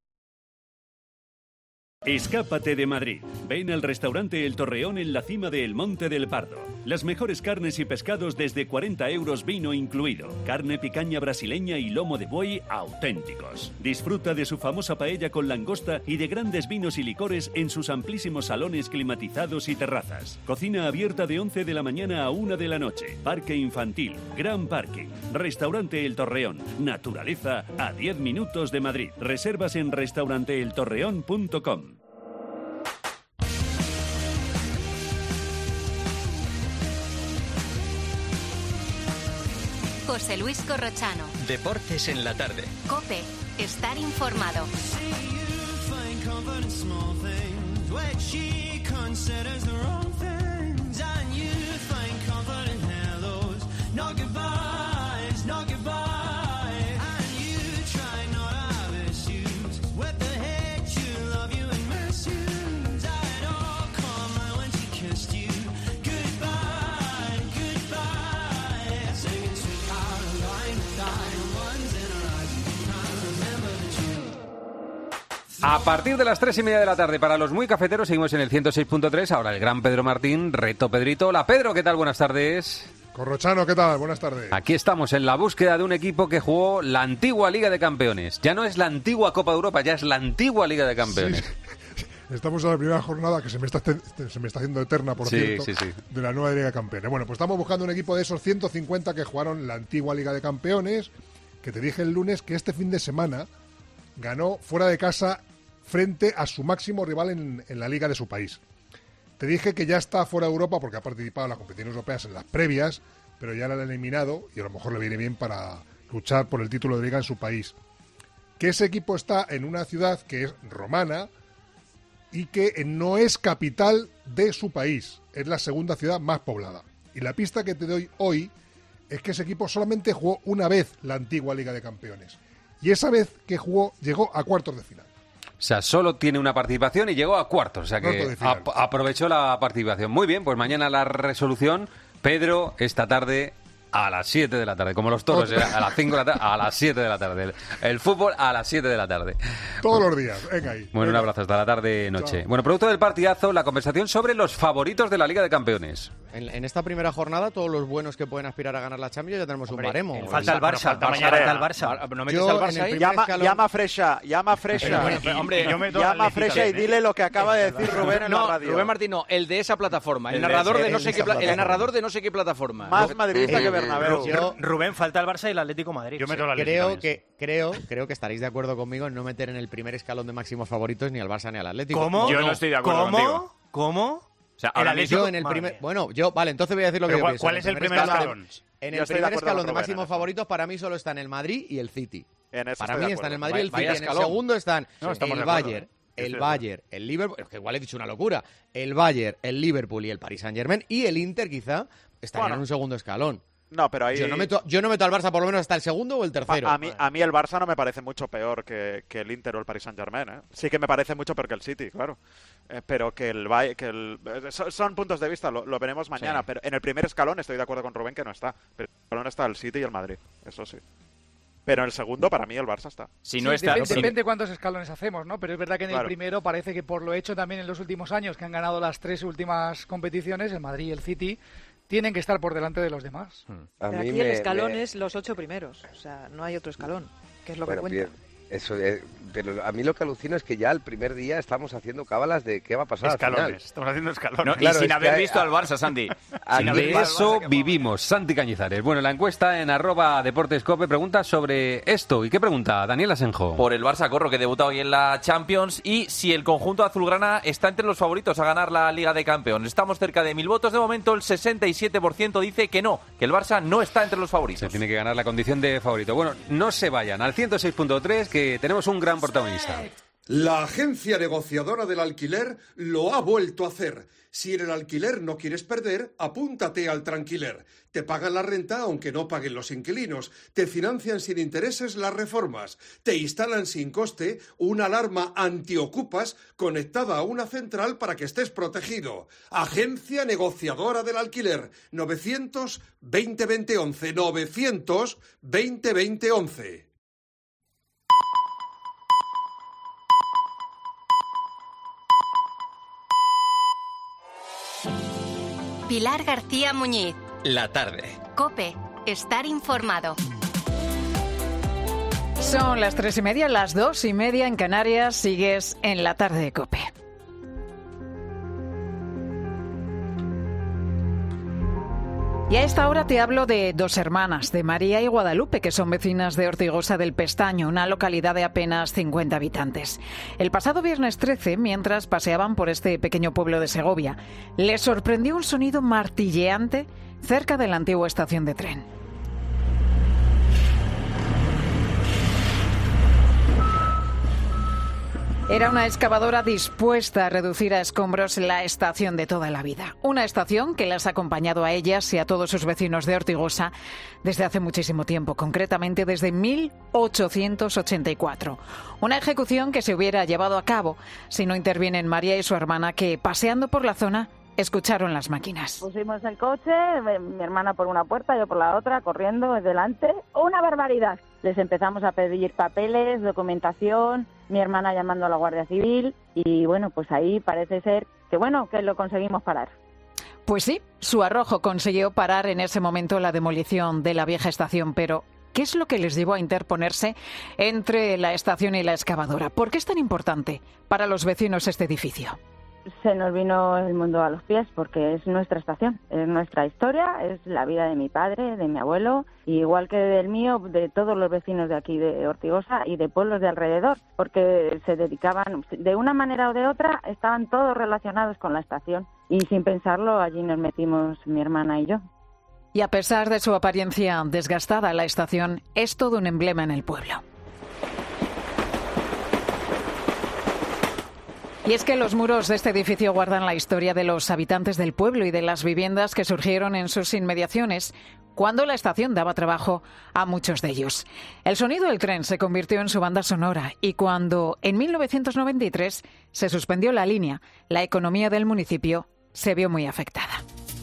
Escápate de Madrid. Ven al restaurante El Torreón en la cima del Monte del Pardo. Las mejores carnes y pescados desde 40 euros, vino incluido. Carne picaña brasileña y lomo de buey auténticos. Disfruta de su famosa paella con langosta y de grandes vinos y licores en sus amplísimos salones climatizados y terrazas. Cocina abierta de 11 de la mañana a 1 de la noche. Parque infantil, gran parking. Restaurante El Torreón. Naturaleza a 10 minutos de Madrid. Reservas en restauranteeltorreón.com. José Luis Corrochano. Deportes en la tarde. COPE. Estar informado. A partir de las 3:30 de la tarde, para los muy cafeteros, seguimos en el 106.3. Ahora el gran Pedro Martín, reto Pedrito. Hola Pedro, ¿qué tal? Buenas tardes. Corrochano, ¿qué tal? Buenas tardes. Aquí estamos en la búsqueda de un equipo que jugó la antigua Liga de Campeones. Ya no es la antigua Copa de Europa, ya es la antigua Liga de Campeones. Sí. Estamos en la primera jornada que se me está haciendo eterna, por cierto, de la nueva Liga de Campeones. Bueno, pues estamos buscando un equipo de esos 150 que jugaron la antigua Liga de Campeones, que te dije el lunes que este fin de semana ganó fuera de casa frente a su máximo rival en la liga de su país. Te dije que ya está fuera de Europa porque ha participado en las competiciones europeas en las previas, pero ya la han eliminado y a lo mejor le viene bien para luchar por el título de liga en su país. Que ese equipo está en una ciudad que es romana y que no es capital de su país, es la segunda ciudad más poblada. Y la pista que te doy hoy es que ese equipo solamente jugó una vez la antigua Liga de Campeones. Y esa vez que jugó, llegó a cuartos de final. O sea, solo tiene una participación y llegó a cuartos. O sea que aprovechó la participación. Muy bien, pues mañana la resolución. Pedro, esta tarde a las 7 de la tarde. Como los toros, a las 5 de la tarde, a las 7 de la tarde. El fútbol a las 7 de la tarde. Todos los días, venga ahí. Bueno, un abrazo, hasta la tarde-noche. Bueno, producto del partidazo, la conversación sobre los favoritos de la Liga de Campeones. En esta primera jornada, todos los buenos que pueden aspirar a ganar la Champions ya tenemos un baremo. Falta el Barça, mañana está el Barça. ¿No metes al Barça ahí? Llama a Freixa, llama a Freixa y dile lo que acaba de decir Rubén en la radio. Rubén Martín, no, el de esa plataforma, el narrador de no sé qué plataforma. Más madridista que Bernabéu. Rubén, falta el Barça y el Atlético de Madrid. Yo meto el Atlético. Creo que estaréis de acuerdo conmigo en no meter en el primer escalón de máximos favoritos ni al Barça ni al Atlético. ¿Cómo? Yo no estoy de acuerdo contigo. ¿Cómo? O sea, ahora mismo en el primer... Bueno, vale, entonces voy a decir lo que yo pienso. ¿Cuál es el primer escalón? En el primer escalón de máximos favoritos para mí solo están el Madrid y el City. Para mí están el Madrid y el City. En el segundo están el Bayern, el Liverpool, que igual he dicho una locura, el Bayern, el Liverpool y el Paris Saint-Germain, y el Inter quizá estarían en un segundo escalón. No, pero ahí... Yo no meto al Barça por lo menos hasta el segundo o el tercero. A mí el Barça no me parece mucho peor que el Inter o el Paris Saint-Germain, ¿eh? Sí que me parece mucho peor que el City, claro. Pero son puntos de vista, lo veremos mañana. Sí. Pero en el primer escalón estoy de acuerdo con Rubén que no está. Pero en el escalón está el City y el Madrid, eso sí. Pero en el segundo, para mí, el Barça está. Si no está, depende cuántos escalones hacemos, ¿no? Pero es verdad que en el primero parece que por lo hecho también en los últimos años, que han ganado las 3 últimas competiciones, el Madrid y el City, tienen que estar por delante de los demás. Pero aquí el escalón es los 8 primeros, o sea, no hay otro escalón, que es lo que cuenta. Eso pero a mí lo que alucino es que ya el primer día estamos haciendo cábalas de qué va a pasar escalones, al final. estamos haciendo escalones. No, claro, y sin haber visto al Barça, Santi. De eso vivimos, Santi Cañizares. Bueno, la encuesta en @deportescope pregunta sobre esto. ¿Y qué pregunta? Daniel Asenjo. Por el Barça Corro, que debuta hoy en la Champions, y si el conjunto azulgrana está entre los favoritos a ganar la Liga de Campeones. Estamos cerca de 1000 votos. De momento, el 67% dice que no, que el Barça no está entre los favoritos. Se tiene que ganar la condición de favorito. Bueno, no se vayan al 106.3, que tenemos un gran protagonista. La agencia negociadora del alquiler lo ha vuelto a hacer. Si en el alquiler no quieres perder, apúntate al Tranquiler. Te pagan la renta aunque no paguen los inquilinos. Te financian sin intereses las reformas. Te instalan sin coste una alarma antiocupas conectada a una central para que estés protegido. Agencia negociadora del alquiler. 900-2020-11. 900-2020-11. Pilar García Muñiz. La tarde. COPE. Estar informado. Son las 3:30, las 2:30 en Canarias. Sigues en la tarde de COPE. Y a esta hora te hablo de dos hermanas, de María y Guadalupe, que son vecinas de Ortigosa del Pestaño, una localidad de apenas 50 habitantes. El pasado viernes 13, mientras paseaban por este pequeño pueblo de Segovia, les sorprendió un sonido martilleante cerca de la antigua estación de tren. Era una excavadora dispuesta a reducir a escombros la estación de toda la vida. Una estación que las ha acompañado a ellas y a todos sus vecinos de Ortigosa desde hace muchísimo tiempo, concretamente desde 1884. Una ejecución que se hubiera llevado a cabo si no intervienen María y su hermana, que, paseando por la zona, escucharon las máquinas. Pusimos el coche, mi hermana por una puerta, yo por la otra, corriendo delante. ¡Una barbaridad! Les empezamos a pedir papeles, documentación, mi hermana llamando a la Guardia Civil y bueno, pues ahí parece ser que lo conseguimos parar. Pues sí, su arrojo consiguió parar en ese momento la demolición de la vieja estación, pero ¿qué es lo que les llevó a interponerse entre la estación y la excavadora? ¿Por qué es tan importante para los vecinos este edificio? Se nos vino el mundo a los pies porque es nuestra estación, es nuestra historia, es la vida de mi padre, de mi abuelo, y igual que del mío, de todos los vecinos de aquí de Ortigosa y de pueblos de alrededor, porque se dedicaban, de una manera o de otra, estaban todos relacionados con la estación y sin pensarlo allí nos metimos mi hermana y yo. Y a pesar de su apariencia desgastada, la estación es todo un emblema en el pueblo. Y es que los muros de este edificio guardan la historia de los habitantes del pueblo y de las viviendas que surgieron en sus inmediaciones cuando la estación daba trabajo a muchos de ellos. El sonido del tren se convirtió en su banda sonora y cuando en 1993 se suspendió la línea, la economía del municipio se vio muy afectada.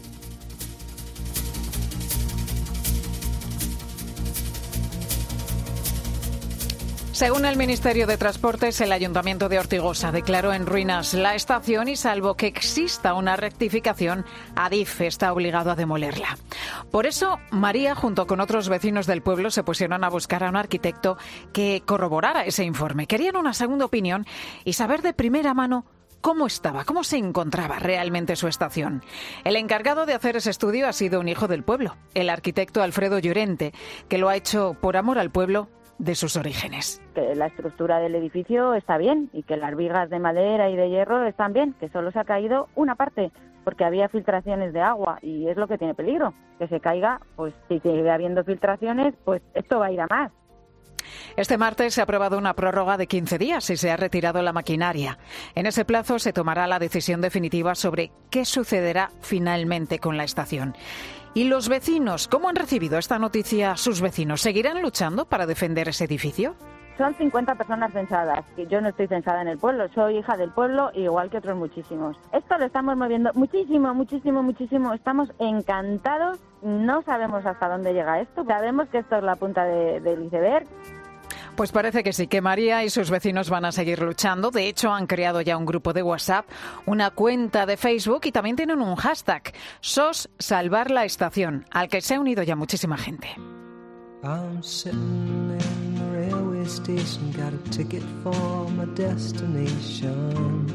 Según el Ministerio de Transportes, el Ayuntamiento de Ortigosa declaró en ruinas la estación y, salvo que exista una rectificación, Adif está obligado a demolerla. Por eso, María, junto con otros vecinos del pueblo, se pusieron a buscar a un arquitecto que corroborara ese informe. Querían una segunda opinión y saber de primera mano cómo se encontraba realmente su estación. El encargado de hacer ese estudio ha sido un hijo del pueblo, el arquitecto Alfredo Llorente, que lo ha hecho por amor al pueblo de sus orígenes. Que la estructura del edificio está bien y que las vigas de madera y de hierro están bien, que solo se ha caído una parte porque había filtraciones de agua y es lo que tiene peligro, que se caiga, pues si sigue habiendo filtraciones, pues esto va a ir a más. Este martes se ha aprobado una prórroga de 15 días y se ha retirado la maquinaria. En ese plazo se tomará la decisión definitiva sobre qué sucederá finalmente con la estación. ¿Y los vecinos? ¿Cómo han recibido esta noticia sus vecinos? ¿Seguirán luchando para defender ese edificio? Son 50 personas censadas, y yo no estoy censada en el pueblo, soy hija del pueblo, igual que otros muchísimos. Esto lo estamos moviendo muchísimo, estamos encantados, no sabemos hasta dónde llega esto, sabemos que esto es la punta del iceberg. Pues parece que sí, que María y sus vecinos van a seguir luchando. De hecho, han creado ya un grupo de WhatsApp, una cuenta de Facebook y también tienen un hashtag, SOS Salvar la Estación, al que se ha unido ya muchísima gente. I'm sitting in the railway railway station, got a ticket for my destination.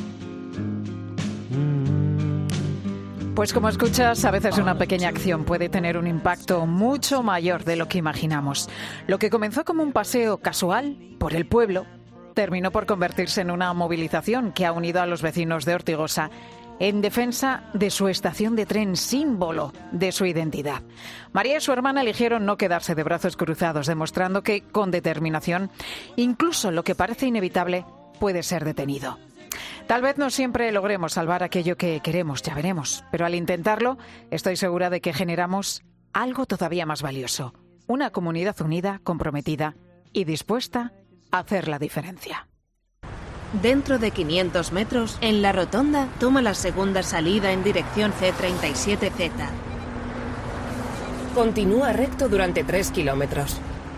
Pues como escuchas, a veces una pequeña acción puede tener un impacto mucho mayor de lo que imaginamos. Lo que comenzó como un paseo casual por el pueblo terminó por convertirse en una movilización que ha unido a los vecinos de Ortigosa en defensa de su estación de tren, símbolo de su identidad. María y su hermana eligieron no quedarse de brazos cruzados, demostrando que, con determinación, incluso lo que parece inevitable puede ser detenido. Tal vez no siempre logremos salvar aquello que queremos, ya veremos, pero al intentarlo estoy segura de que generamos algo todavía más valioso, una comunidad unida, comprometida y dispuesta a hacer la diferencia. Dentro de 500 metros, en la rotonda, toma la segunda salida en dirección C37Z. Continúa recto durante 3 kilómetros.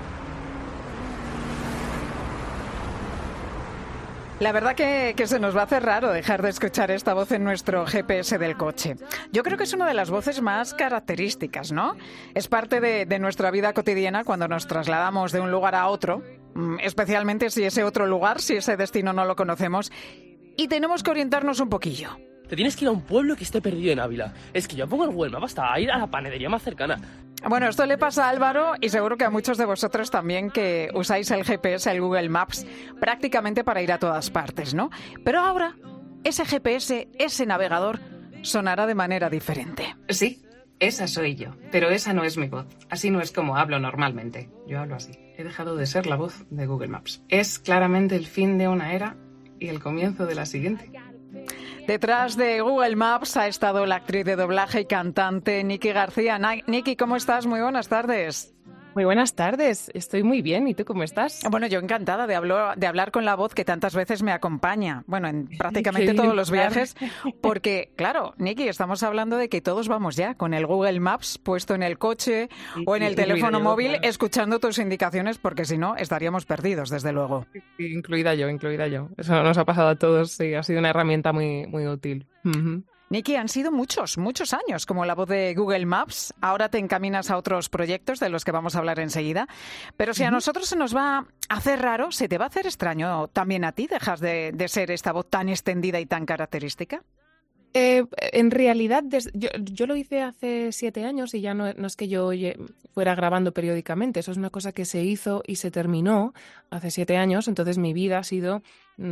La verdad que se nos va a hacer raro dejar de escuchar esta voz en nuestro GPS del coche. Yo creo que es una de las voces más características, ¿no? Es parte de nuestra vida cotidiana cuando nos trasladamos de un lugar a otro, especialmente si ese otro lugar, si ese destino no lo conocemos, y tenemos que orientarnos un poquillo. Te tienes que ir a un pueblo que esté perdido en Ávila. Es que yo pongo el Google Maps hasta ir a la panadería más cercana. Bueno, esto le pasa a Álvaro y seguro que a muchos de vosotros también que usáis el GPS, el Google Maps, prácticamente para ir a todas partes, ¿no? Pero ahora, ese GPS, ese navegador, sonará de manera diferente. Sí, esa soy yo, pero esa no es mi voz. Así no es como hablo normalmente. Yo hablo así. He dejado de ser la voz de Google Maps. Es claramente el fin de una era y el comienzo de la siguiente. Detrás de Google Maps ha estado la actriz de doblaje y cantante Nikki García. Nikki, ¿cómo estás? Muy buenas tardes. Muy buenas tardes, estoy muy bien. ¿Y tú cómo estás? Bueno, yo encantada de hablar con la voz que tantas veces me acompaña, bueno, en prácticamente todos los viajes, porque, claro, Nikki, estamos hablando de que todos vamos ya con el Google Maps puesto en el coche o en el teléfono móvil, escuchando tus indicaciones, porque si no, estaríamos perdidos, desde luego. Sí, incluida yo. Eso nos ha pasado a todos, sí, ha sido una herramienta muy, muy útil. Uh-huh. Nikki, han sido muchos años como la voz de Google Maps. Ahora te encaminas a otros proyectos de los que vamos a hablar enseguida. Pero si a nosotros se nos va a hacer raro, ¿se te va a hacer extraño también a ti? ¿Dejas de ser esta voz tan extendida y tan característica? En realidad, yo lo hice hace 7 años y ya no es que yo fuera grabando periódicamente. Eso es una cosa que se hizo y se terminó hace 7 años. Entonces mi vida ha sido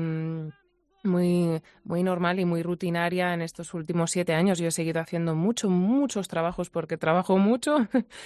muy, muy normal y muy rutinaria en estos últimos 7 años. Yo he seguido haciendo muchos trabajos porque trabajo mucho.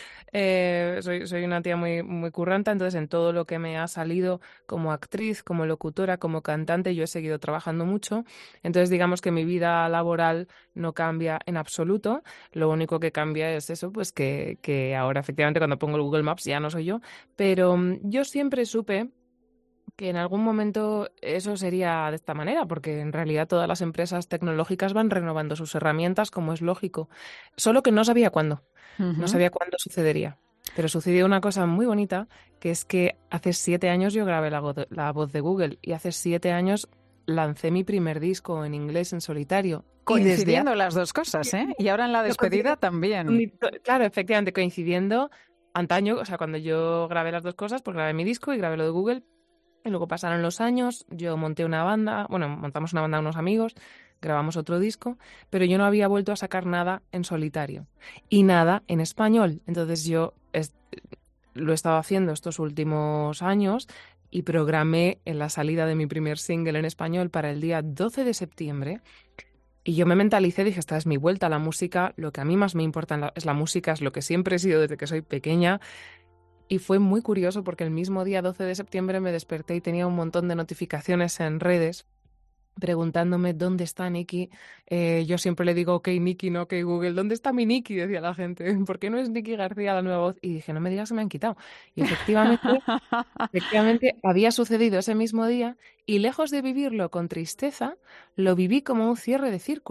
Soy una tía muy, muy curranta, entonces en todo lo que me ha salido como actriz, como locutora, como cantante, yo he seguido trabajando mucho. Entonces digamos que mi vida laboral no cambia en absoluto. Lo único que cambia es eso, pues que ahora efectivamente cuando pongo el Google Maps ya no soy yo. Pero yo siempre supe que en algún momento eso sería de esta manera, porque en realidad todas las empresas tecnológicas van renovando sus herramientas, como es lógico. Solo que no sabía cuándo, no sabía cuándo sucedería. Pero sucedió una cosa muy bonita, que es que hace 7 años yo grabé la voz de Google y hace 7 años lancé mi primer disco en inglés en solitario. Coincidiendo las dos cosas, ¿eh? Y ahora en la despedida también. Claro, efectivamente, coincidiendo antaño, o sea, cuando yo grabé las dos cosas, pues grabé mi disco y grabé lo de Google. Y luego pasaron los años, yo monté una banda, montamos una banda unos amigos, grabamos otro disco, pero yo no había vuelto a sacar nada en solitario y nada en español. Entonces yo lo he estado haciendo estos últimos años y programé en la salida de mi primer single en español para el día 12 de septiembre. Y yo me mentalicé, dije, esta es mi vuelta a la música, lo que a mí más me importa es la música, es lo que siempre he sido desde que soy pequeña. Y fue muy curioso porque el mismo día 12 de septiembre me desperté y tenía un montón de notificaciones en redes preguntándome dónde está Nikki. Yo siempre le digo, ok, Nikki, no, ok, Google, ¿dónde está mi Nikki? Decía la gente, ¿por qué no es Nikki García la nueva voz? Y dije, no me digas que me han quitado. Y efectivamente había sucedido ese mismo día y lejos de vivirlo con tristeza, lo viví como un cierre de círculo.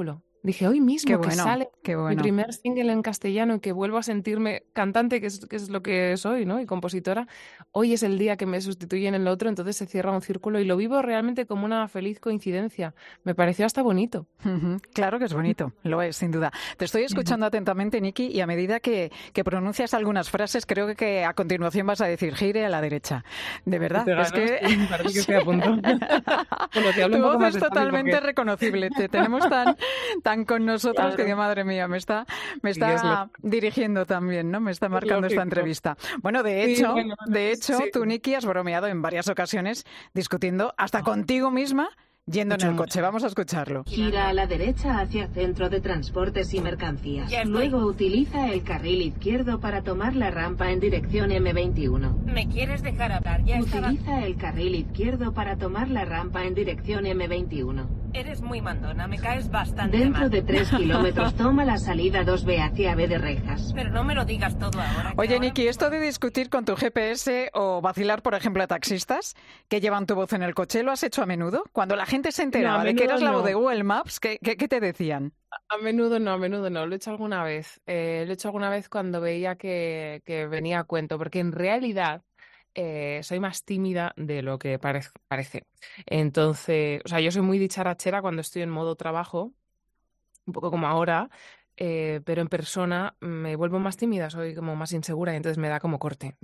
Dije, hoy mismo Qué que sale mi bueno. primer single en castellano y que vuelvo a sentirme cantante, que es lo que soy, ¿no? Y compositora, hoy es el día que me sustituye en el otro, entonces se cierra un círculo y lo vivo realmente como una feliz coincidencia. Me pareció hasta bonito. Claro que es bonito, lo es, sin duda. Te estoy escuchando atentamente, Niki, y a medida que pronuncias algunas frases, creo que a continuación vas a decir, gire a la derecha. De verdad, es que... Sí, parece que estoy a punto. Bueno, tu voz es totalmente reconocible. Te tenemos tan con nosotros que, madre mía, me está dirigiendo también, ¿no? Me está marcando esta entrevista. Bueno, de hecho, tú, Niki, has bromeado en varias ocasiones discutiendo hasta contigo misma yendo en el coche. Vamos a escucharlo. Gira a la derecha hacia Centro de Transportes y Mercancías. Luego utiliza el carril izquierdo para tomar la rampa en dirección M21. ¿Me quieres dejar hablar? Utiliza el carril izquierdo para tomar la rampa en dirección M21. Eres muy mandona, me caes bastante Dentro mal. de 3 kilómetros toma la salida 2B hacia B de Rejas. Pero no me lo digas todo ahora. Oye, Niki, esto de discutir con tu GPS o vacilar, por ejemplo, a taxistas que llevan tu voz en el coche, ¿lo has hecho a menudo? Cuando la gente se enteraba de que eras la voz de Google Maps, ¿qué te decían? A menudo no. Lo he hecho alguna vez. Lo he hecho alguna vez cuando veía que venía a cuento, porque en realidad soy más tímida de lo que parece. Entonces, o sea, yo soy muy dicharachera cuando estoy en modo trabajo, un poco como ahora, pero en persona me vuelvo más tímida, soy como más insegura y entonces me da corte.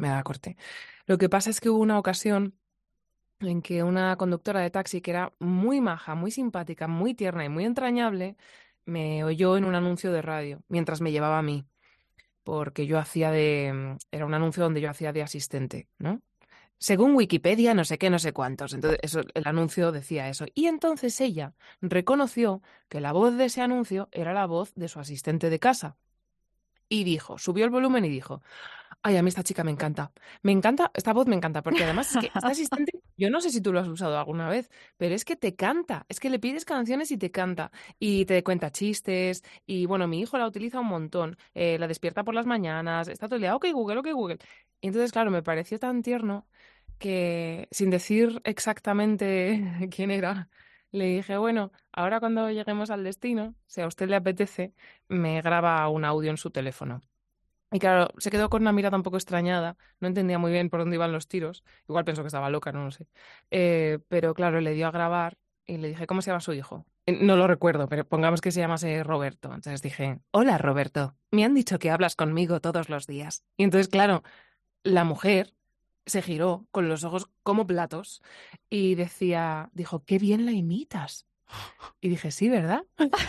Lo que pasa es que hubo una ocasión en que una conductora de taxi que era muy maja, muy simpática, muy tierna y muy entrañable, me oyó en un anuncio de radio mientras me llevaba a mí, porque era un anuncio donde yo hacía de asistente, ¿no? Según Wikipedia, no sé qué, no sé cuántos. Entonces, el anuncio decía eso. Y entonces ella reconoció que la voz de ese anuncio era la voz de su asistente de casa. Y subió el volumen y dijo, ay, a mí esta chica me encanta, esta voz me encanta, porque además es que este asistente, yo no sé si tú lo has usado alguna vez, pero es que te canta, es que le pides canciones y te canta, y te cuenta chistes, y bueno, mi hijo la utiliza un montón, la despierta por las mañanas, está todo el día, ok Google. Y entonces, claro, me pareció tan tierno que, sin decir exactamente quién era, le dije, bueno, ahora cuando lleguemos al destino, si a usted le apetece, me graba un audio en su teléfono. Y claro, se quedó con una mirada un poco extrañada, no entendía muy bien por dónde iban los tiros, igual pensó que estaba loca, no lo sé. Pero claro, le dio a grabar y le dije, ¿cómo se llama su hijo? No lo recuerdo, pero pongamos que se llamase Roberto. Entonces dije, hola Roberto, me han dicho que hablas conmigo todos los días. Y entonces, claro, la mujer se giró con los ojos como platos y dijo, qué bien la imitas. Y dije, sí, ¿verdad?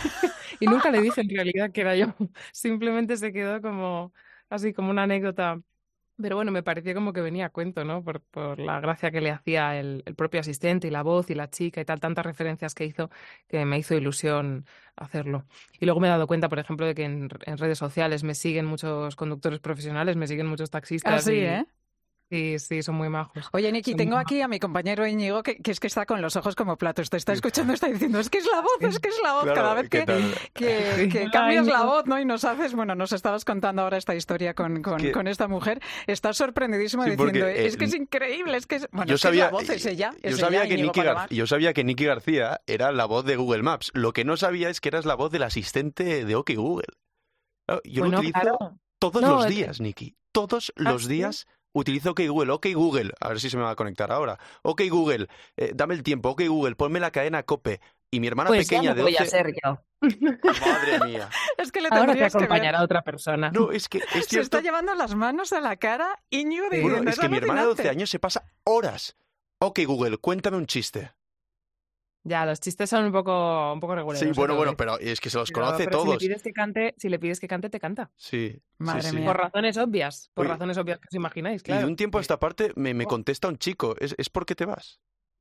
Y nunca le dije en realidad que era yo. Simplemente se quedó así como una anécdota. Pero bueno, me pareció como que venía a cuento, ¿no? Por la gracia que le hacía el propio asistente y la voz y la chica y tal, tantas referencias que hizo, que me hizo ilusión hacerlo. Y luego me he dado cuenta, por ejemplo, de que en redes sociales me siguen muchos conductores profesionales, me siguen muchos taxistas. Así, ¿eh? Sí, son muy majos. Oye, Niki, tengo aquí a mi compañero Íñigo, que es que está con los ojos como platos. Te está escuchando, está diciendo, es que es la voz. Claro, cada vez que cambias la voz, ¿no? Y nos estabas contando ahora esta historia con esta mujer. Estás sorprendidísimo diciendo, es que es increíble, es que es... Bueno, la voz es ella. Yo sabía que Niki García era la voz de Google Maps. Lo que no sabía es que eras la voz del asistente de OK Google. Yo lo utilizo todos los días, Niki. Todos los días... Utilizo OK Google, a ver si se me va a conectar ahora. OK Google, dame el tiempo, OK Google, ponme la cadena COPE. Y mi hermana pequeña de 12... voy a ser yo. Madre mía. Es que le ahora te tendrías acompañará a otra persona. No, es que es se está llevando las manos a la cara, Íñigo. Bueno, es que mi hermana de 12 años se pasa horas. OK Google, cuéntame un chiste. Ya, los chistes son un poco regulares. Sí, bueno, pero es que se los conoce todos. Si le pides que cante, te canta. Sí. Madre mía. Por razones obvias. Razones obvias que os imagináis, claro. Y de un tiempo a esta parte me contesta un chico. ¿Es por qué te vas?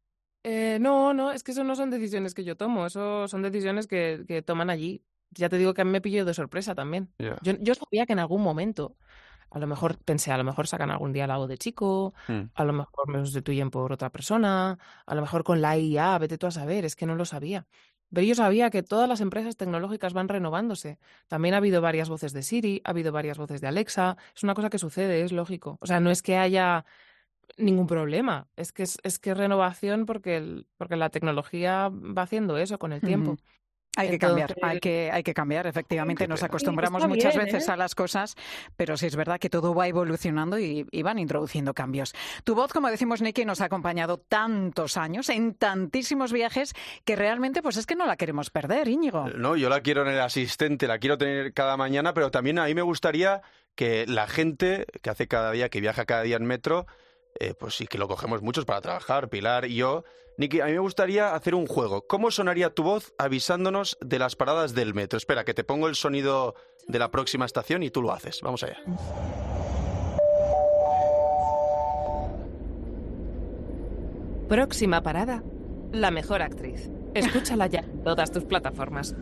No, es que eso no son decisiones que yo tomo. Eso son decisiones que toman allí. Ya te digo que a mí me pilló de sorpresa también. Yeah. Yo sabía que en algún momento... A lo mejor sacan algún día la voz de chico, a lo mejor me sustituyen por otra persona, a lo mejor con la IA, vete tú a saber, es que no lo sabía. Pero yo sabía que todas las empresas tecnológicas van renovándose. También ha habido varias voces de Siri, ha habido varias voces de Alexa, es una cosa que sucede, es lógico. O sea, no es que haya ningún problema, es que es renovación porque la tecnología va haciendo eso con el tiempo. Hay que cambiar, hay que cambiar, efectivamente. Nos acostumbramos muchas veces a las cosas, pero sí es verdad que todo va evolucionando y van introduciendo cambios. Tu voz, como decimos, Nicky, nos ha acompañado tantos años, en tantísimos viajes, que realmente pues es que no la queremos perder, Íñigo. No, yo la quiero en el asistente, la quiero tener cada mañana, pero también a mí me gustaría que la gente que hace cada día, que viaja cada día en metro, pues sí que lo cogemos muchos para trabajar, Pilar y yo. Nicky, a mí me gustaría hacer un juego. ¿Cómo sonaría tu voz avisándonos de las paradas del metro? Espera, que te pongo el sonido de la próxima estación y tú lo haces. Vamos allá. Próxima parada, La Mejor Actriz. Escúchala ya en todas tus plataformas.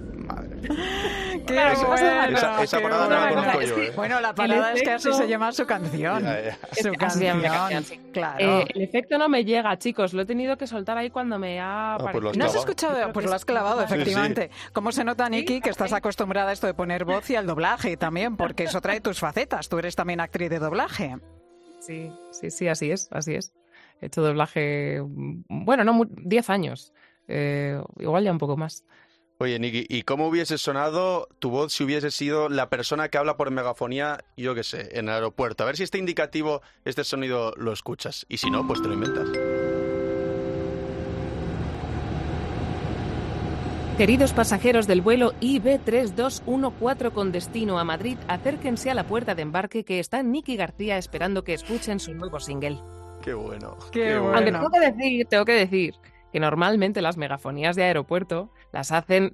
Esa parada no la conozco yo. Bueno, la parada es que así se llama su canción. Su canción, claro. El efecto no me llega, chicos. Lo he tenido que soltar ahí cuando me ha parecido. ¿No has escuchado? Pues lo has clavado, efectivamente. Sí. ¿Cómo se nota, Nicky, que estás acostumbrada a esto de poner voz y al doblaje también? Porque eso trae tus facetas. Tú eres también actriz de doblaje. Sí, así es. He hecho doblaje, bueno, no 10 años. Igual ya un poco más. Oye, Nicky, ¿y cómo hubiese sonado tu voz si hubiese sido la persona que habla por megafonía, yo qué sé, en el aeropuerto? A ver si este indicativo, este sonido lo escuchas. Y si no, pues te lo inventas. Queridos pasajeros del vuelo IB3214 con destino a Madrid, acérquense a la puerta de embarque que está Nicky García esperando que escuchen su nuevo single. Qué bueno. Aunque tengo que decir que normalmente las megafonías de aeropuerto las hacen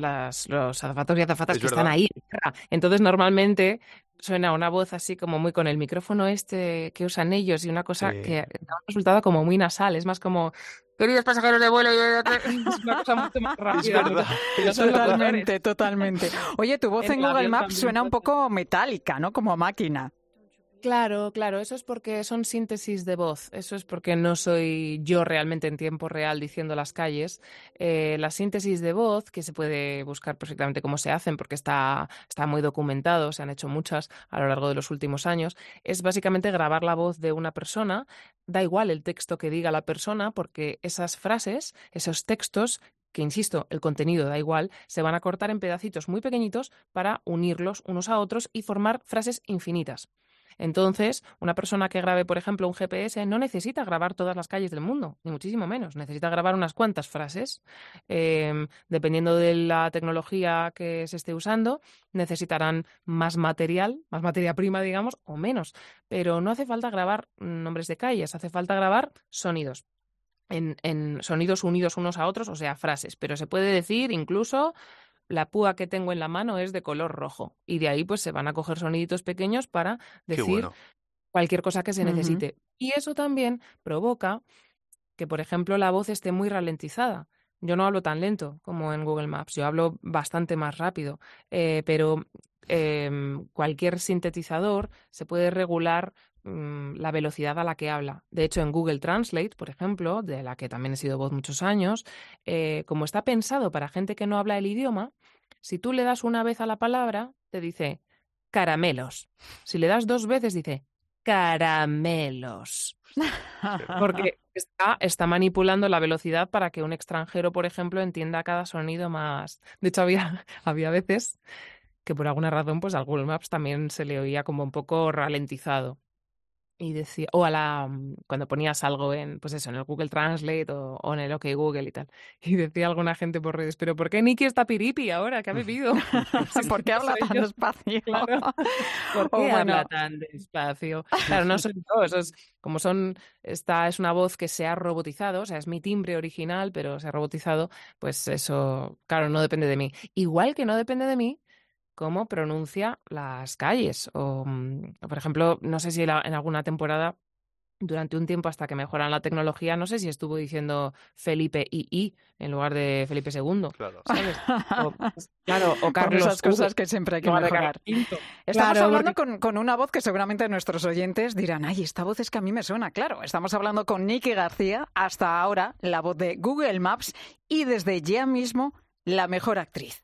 los azafatos y azafatas que están ahí. Entonces normalmente suena una voz así como muy con el micrófono que usan ellos y una cosa que da un resultado como muy nasal. Es más como, queridos pasajeros de vuelo, es una cosa mucho más rápida. Es verdad. Totalmente. Oye, tu voz en Google Maps suena un poco metálica, ¿no? Como máquina. Claro, eso es porque son síntesis de voz, eso es porque no soy yo realmente en tiempo real diciendo las calles. La síntesis de voz, que se puede buscar perfectamente cómo se hacen porque está muy documentado, se han hecho muchas a lo largo de los últimos años, es básicamente grabar la voz de una persona, da igual el texto que diga la persona porque esas frases, esos textos, que insisto, el contenido da igual, se van a cortar en pedacitos muy pequeñitos para unirlos unos a otros y formar frases infinitas. Entonces, una persona que grabe, por ejemplo, un GPS no necesita grabar todas las calles del mundo, ni muchísimo menos. Necesita grabar unas cuantas frases. Dependiendo de la tecnología que se esté usando, necesitarán más materia prima, digamos, o menos. Pero no hace falta grabar nombres de calles, hace falta grabar sonidos. En sonidos unidos unos a otros, o sea, frases. Pero se puede decir incluso: la púa que tengo en la mano es de color rojo. Y de ahí pues se van a coger soniditos pequeños para decir cualquier cosa que se necesite. Y eso también provoca que, por ejemplo, la voz esté muy ralentizada. Yo no hablo tan lento como en Google Maps, yo hablo bastante más rápido. Pero cualquier sintetizador se puede regular la velocidad a la que habla. De hecho, en Google Translate, por ejemplo, de la que también he sido voz muchos años, como está pensado para gente que no habla el idioma, si tú le das una vez a la palabra, te dice caramelos. Si le das 2 veces, dice caramelos. Porque está manipulando la velocidad para que un extranjero, por ejemplo, entienda cada sonido más. De hecho, había veces que por alguna razón pues al Google Maps también se le oía como un poco ralentizado. Y decía, cuando ponías algo en el Google Translate o en el OK Google y tal. Y decía alguna gente por redes, ¿pero por qué Nicky está piripi ahora? ¿Qué ha bebido? ¿Por qué habla tan despacio? Claro. ¿Por qué habla tan despacio? Claro, no soy yo, eso es como es una voz que se ha robotizado, o sea, es mi timbre original, pero se ha robotizado, pues eso, claro, no depende de mí. Igual que no depende de mí cómo pronuncia las calles. O, por ejemplo, no sé si en alguna temporada, durante un tiempo hasta que mejoran la tecnología, no sé si estuvo diciendo Felipe II en lugar de Felipe II. Claro. ¿Sabes? O Carlos. Esas cosas que siempre hay que mejorar. Estamos hablando con una voz que seguramente nuestros oyentes dirán, ay, esta voz es que a mí me suena. Claro, estamos hablando con Nicky García, hasta ahora la voz de Google Maps y desde ya mismo la mejor actriz.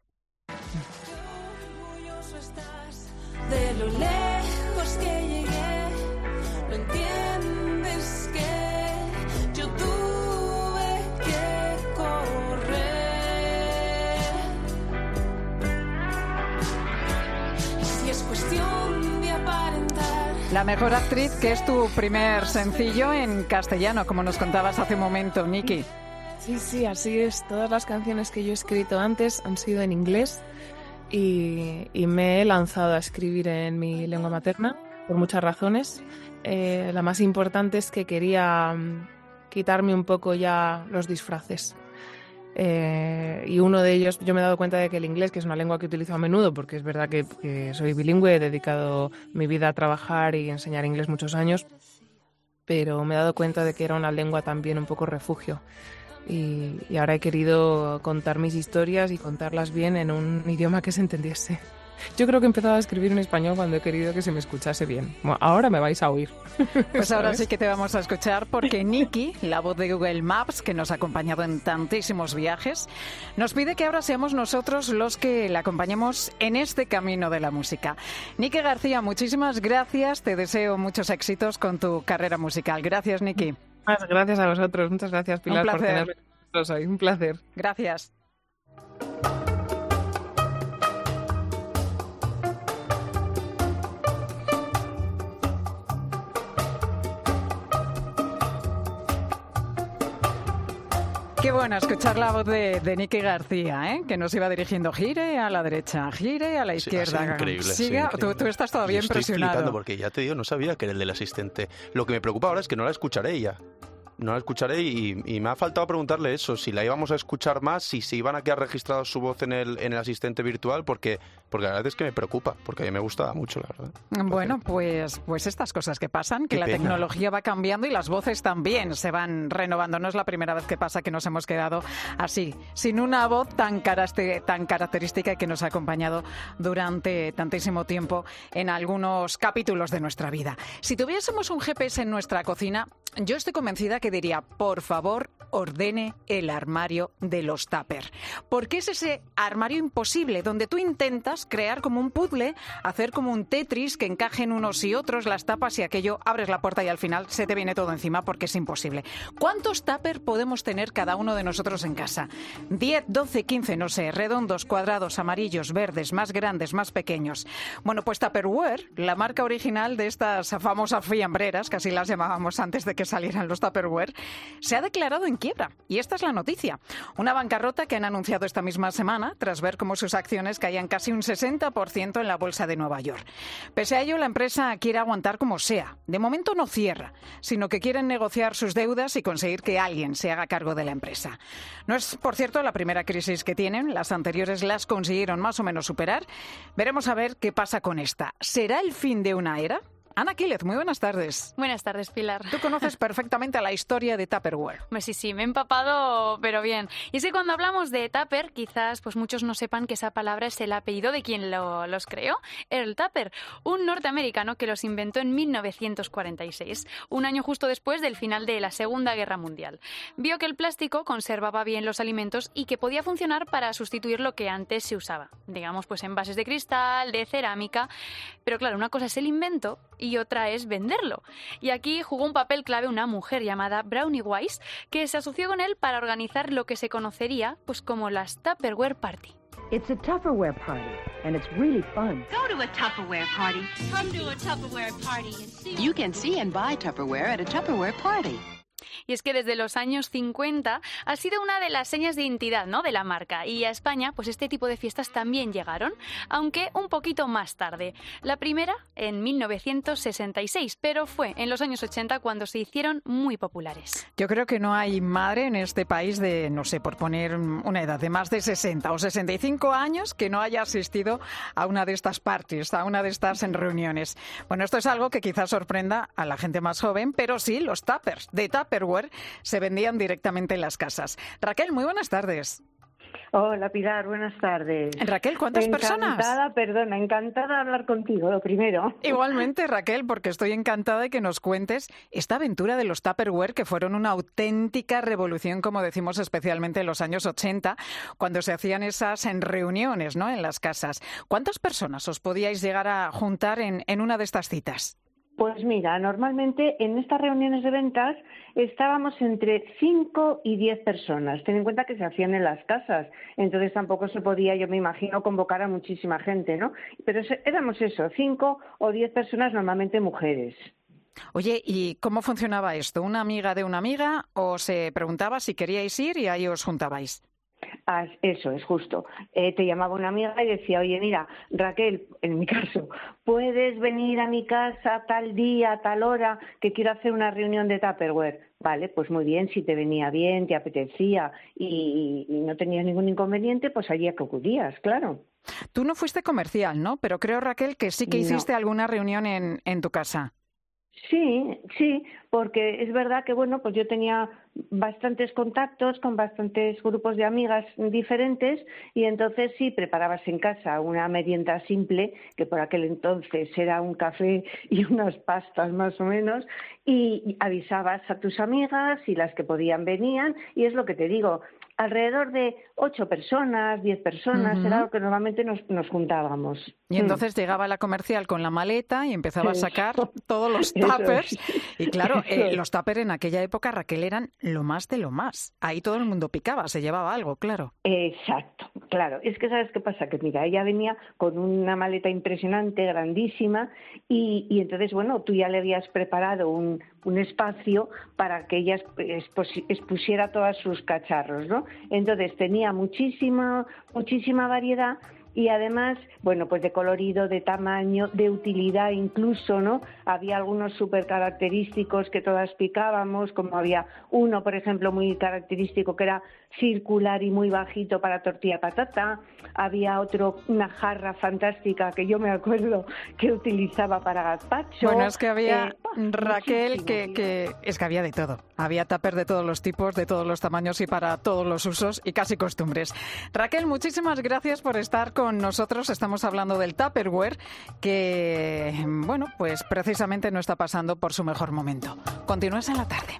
De lo lejos que llegué, no entiendes que yo tuve que correr. La mejor actriz, que es tu primer sencillo en castellano, como nos contabas hace un momento, Nikki. Sí, así es. Todas las canciones que yo he escrito antes han sido en inglés y me he lanzado a escribir en mi lengua materna por muchas razones. La más importante es que quería quitarme un poco ya los disfraces. Y uno de ellos, yo me he dado cuenta de que el inglés, que es una lengua que utilizo a menudo, porque es verdad que soy bilingüe, he dedicado mi vida a trabajar y enseñar inglés muchos años, pero me he dado cuenta de que era una lengua también un poco refugio. Y ahora he querido contar mis historias y contarlas bien en un idioma que se entendiese. Yo creo que he empezado a escribir en español cuando he querido que se me escuchase bien. Bueno, ahora me vais a oír. Pues ahora sí que te vamos a escuchar porque Nikki, la voz de Google Maps, que nos ha acompañado en tantísimos viajes, nos pide que ahora seamos nosotros los que la acompañemos en este camino de la música. Nikki García, muchísimas gracias. Te deseo muchos éxitos con tu carrera musical. Gracias, Nikki. Gracias a vosotros. Muchas gracias, Pilar, por tenerme con nosotros hoy. Un placer. Gracias. Qué bueno escuchar la voz de Nikki García, ¿eh? Que nos iba dirigiendo, gire a la derecha, gire a la izquierda. Sí, increíble. Siga, increíble. Tú estás todavía impresionado. Estoy flipando porque ya te digo, no sabía que era el del asistente. Lo que me preocupa ahora es que no la escucharé ya. No la escucharé y me ha faltado preguntarle eso, si la íbamos a escuchar más, si se iban a quedar registrados su voz en el asistente virtual, porque la verdad es que me preocupa, porque a mí me gustaba mucho, la verdad. Bueno, pues estas cosas que pasan, que la tecnología va cambiando y las voces también se van renovando. No es la primera vez que pasa que nos hemos quedado así, sin una voz tan característica y que nos ha acompañado durante tantísimo tiempo en algunos capítulos de nuestra vida. Si tuviésemos un GPS en nuestra cocina, yo estoy convencida que diría, por favor, ordene el armario de los tupper. Porque es ese armario imposible donde tú intentas crear como un puzzle, hacer como un Tetris que encajen unos y otros, las tapas y aquello, abres la puerta y al final se te viene todo encima porque es imposible. ¿Cuántos tupper podemos tener cada uno de nosotros en casa? 10, 12, 15, no sé, redondos, cuadrados, amarillos, verdes, más grandes, más pequeños. Bueno, pues Tupperware, la marca original de estas famosas fiambreras, que así las llamábamos antes de que salieran los Tupperware, se ha declarado en quiebra. Y esta es la noticia. Una bancarrota que han anunciado esta misma semana tras ver cómo sus acciones caían casi un 60% en la bolsa de Nueva York. Pese a ello, la empresa quiere aguantar como sea. De momento no cierra, sino que quieren negociar sus deudas y conseguir que alguien se haga cargo de la empresa. No es, por cierto, la primera crisis que tienen. Las anteriores las consiguieron más o menos superar. Veremos a ver qué pasa con esta. ¿Será el fin de una era? Ana Quílez, muy buenas tardes. Buenas tardes, Pilar. Tú conoces perfectamente la historia de Tupperware. Sí, me he empapado, pero bien. Y es que cuando hablamos de Tupper, quizás pues muchos no sepan que esa palabra es el apellido de quien los creó, Earl Tupper, un norteamericano que los inventó en 1946, un año justo después del final de la Segunda Guerra Mundial. Vio que el plástico conservaba bien los alimentos y que podía funcionar para sustituir lo que antes se usaba, digamos pues envases de cristal, de cerámica, pero claro, una cosa es el invento y otra es venderlo. Y aquí jugó un papel clave una mujer llamada Brownie Wise, que se asoció con él para organizar lo que se conocería pues como las Tupperware Party. It's a Tupperware party, and it's really fun. Go to a Tupperware party. Come to a Tupperware party and see. You can see and buy Tupperware at a Tupperware party. Y es que desde los años 50 ha sido una de las señas de identidad, ¿no?, de la marca. Y a España, pues este tipo de fiestas también llegaron, aunque un poquito más tarde. La primera en 1966, pero fue en los años 80 cuando se hicieron muy populares. Yo creo que no hay madre en este país de, no sé, por poner una edad de más de 60 o 65 años que no haya asistido a una de estas parties, a una de estas reuniones. Bueno, esto es algo que quizás sorprenda a la gente más joven, pero sí, los tuppers de Tupperware se vendían directamente en las casas. Raquel, muy buenas tardes. Hola, Pilar, buenas tardes. Raquel, ¿cuántas personas? Encantada de hablar contigo, lo primero. Igualmente, Raquel, porque estoy encantada de que nos cuentes esta aventura de los Tupperware, que fueron una auténtica revolución, como decimos, especialmente en los años 80, cuando se hacían esas reuniones, ¿no?, en las casas. ¿Cuántas personas os podíais llegar a juntar en una de estas citas? Pues mira, normalmente en estas reuniones de ventas estábamos entre 5 y 10 personas. Ten en cuenta que se hacían en las casas, entonces tampoco se podía, yo me imagino, convocar a muchísima gente, ¿no? Pero éramos eso, 5 o 10 personas, normalmente mujeres. Oye, ¿y cómo funcionaba esto? ¿Una amiga de una amiga o se preguntaba si queríais ir y ahí os juntabais? Eso es justo. Te llamaba una amiga y decía, oye, mira, Raquel, en mi caso, ¿puedes venir a mi casa tal día, tal hora, que quiero hacer una reunión de Tupperware? Vale, pues muy bien, si te venía bien, te apetecía y no tenías ningún inconveniente, pues allí acudías, claro. Tú no fuiste comercial, ¿no? Pero creo, Raquel, que sí que hiciste alguna reunión en tu casa. Sí, porque es verdad que, bueno, pues yo tenía bastantes contactos con bastantes grupos de amigas diferentes y entonces sí, preparabas en casa una merienda simple, que por aquel entonces era un café y unas pastas más o menos, y avisabas a tus amigas y las que podían venían, y es lo que te digo, alrededor de 8 personas, 10 personas, era lo que normalmente nos juntábamos. Y entonces llegaba la comercial con la maleta y empezaba a sacar todos los tuppers. Y claro, los tuppers en aquella época, Raquel, eran lo más de lo más. Ahí todo el mundo picaba, se llevaba algo, claro. Exacto, claro. Es que ¿sabes qué pasa? Que mira, ella venía con una maleta impresionante, grandísima, y entonces, bueno, tú ya le habías preparado un espacio para que ella expusiera todos sus cacharros, ¿no? Entonces tenía muchísima variedad y además, bueno, pues de colorido, de tamaño, de utilidad incluso, ¿no? Había algunos súper característicos que todas picábamos, como había uno, por ejemplo, muy característico que era circular y muy bajito para tortilla patata. Había otro, una jarra fantástica que yo me acuerdo que utilizaba para gazpacho. Bueno, es que había, Raquel, que es que había de todo. Había tuppers de todos los tipos, de todos los tamaños y para todos los usos y casi costumbres. Raquel, muchísimas gracias por estar con nosotros. Estamos hablando del Tupperware, que, bueno, pues precisamente no está pasando por su mejor momento. Continúas en la tarde.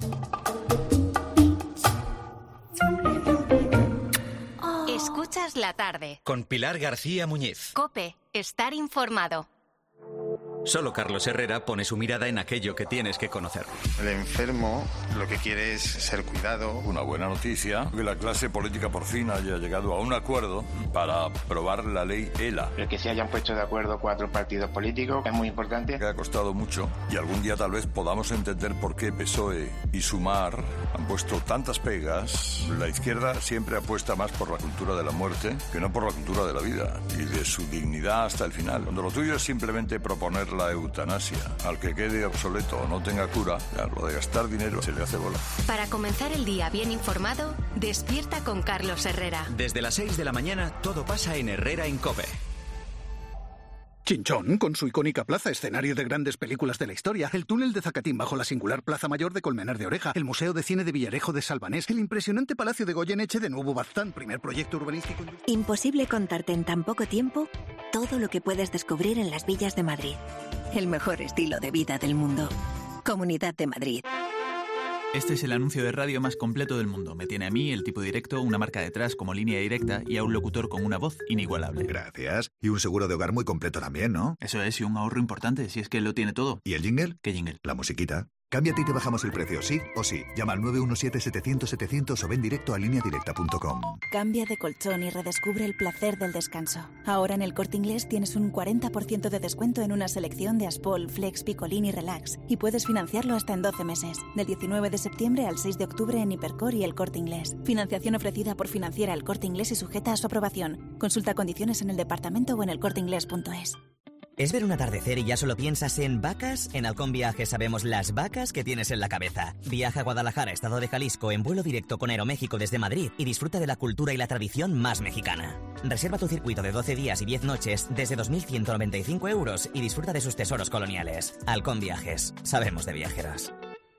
Escuchas la tarde. Con Pilar García Muñiz. COPE. Estar informado. Solo Carlos Herrera pone su mirada en aquello que tienes que conocer. El enfermo lo que quiere es ser cuidado. Una buena noticia, que la clase política por fin haya llegado a un acuerdo para aprobar la ley ELA. El que se hayan puesto de acuerdo 4 partidos políticos es muy importante. Que ha costado mucho y algún día tal vez podamos entender por qué PSOE y Sumar han puesto tantas pegas. La izquierda siempre apuesta más por la cultura de la muerte que no por la cultura de la vida y de su dignidad hasta el final. Cuando lo tuyo es simplemente proponer la eutanasia, al que quede obsoleto o no tenga cura, ya lo de gastar dinero se le hace bola. Para comenzar el día bien informado, despierta con Carlos Herrera. Desde las 6 de la mañana, todo pasa en Herrera en COPE. Chinchón, con su icónica plaza, escenario de grandes películas de la historia, el túnel de Zacatín bajo la singular Plaza Mayor de Colmenar de Oreja, el Museo de Cine de Villarejo de Salvanés, el impresionante Palacio de Goyeneche de Nuevo Baztán, primer proyecto urbanístico. Imposible contarte en tan poco tiempo todo lo que puedes descubrir en las villas de Madrid. El mejor estilo de vida del mundo. Comunidad de Madrid. Este es el anuncio de radio más completo del mundo. Me tiene a mí, el tipo directo, una marca detrás como línea directa y a un locutor con una voz inigualable. Gracias. Y un seguro de hogar muy completo también, ¿no? Eso es, y un ahorro importante, si es que lo tiene todo. ¿Y el jingle? ¿Qué jingle? La musiquita. Cámbiate y te bajamos el precio, sí o sí. Llama al 917-700-700 o ven directo a lineadirecta.com. Cambia de colchón y redescubre el placer del descanso. Ahora en el Corte Inglés tienes un 40% de descuento en una selección de Aspol, Flex, Picolín y Relax. Y puedes financiarlo hasta en 12 meses. Del 19 de septiembre al 6 de octubre en Hipercor y el Corte Inglés. Financiación ofrecida por Financiera El Corte Inglés y sujeta a su aprobación. Consulta condiciones en el departamento o en elcorteinglés.es. ¿Es ver un atardecer y ya solo piensas en vacas? En Halcón Viajes sabemos las vacas que tienes en la cabeza. Viaja a Guadalajara, estado de Jalisco, en vuelo directo con Aeroméxico desde Madrid y disfruta de la cultura y la tradición más mexicana. Reserva tu circuito de 12 días y 10 noches desde 2.195 euros y disfruta de sus tesoros coloniales. Halcón Viajes. Sabemos de viajeros.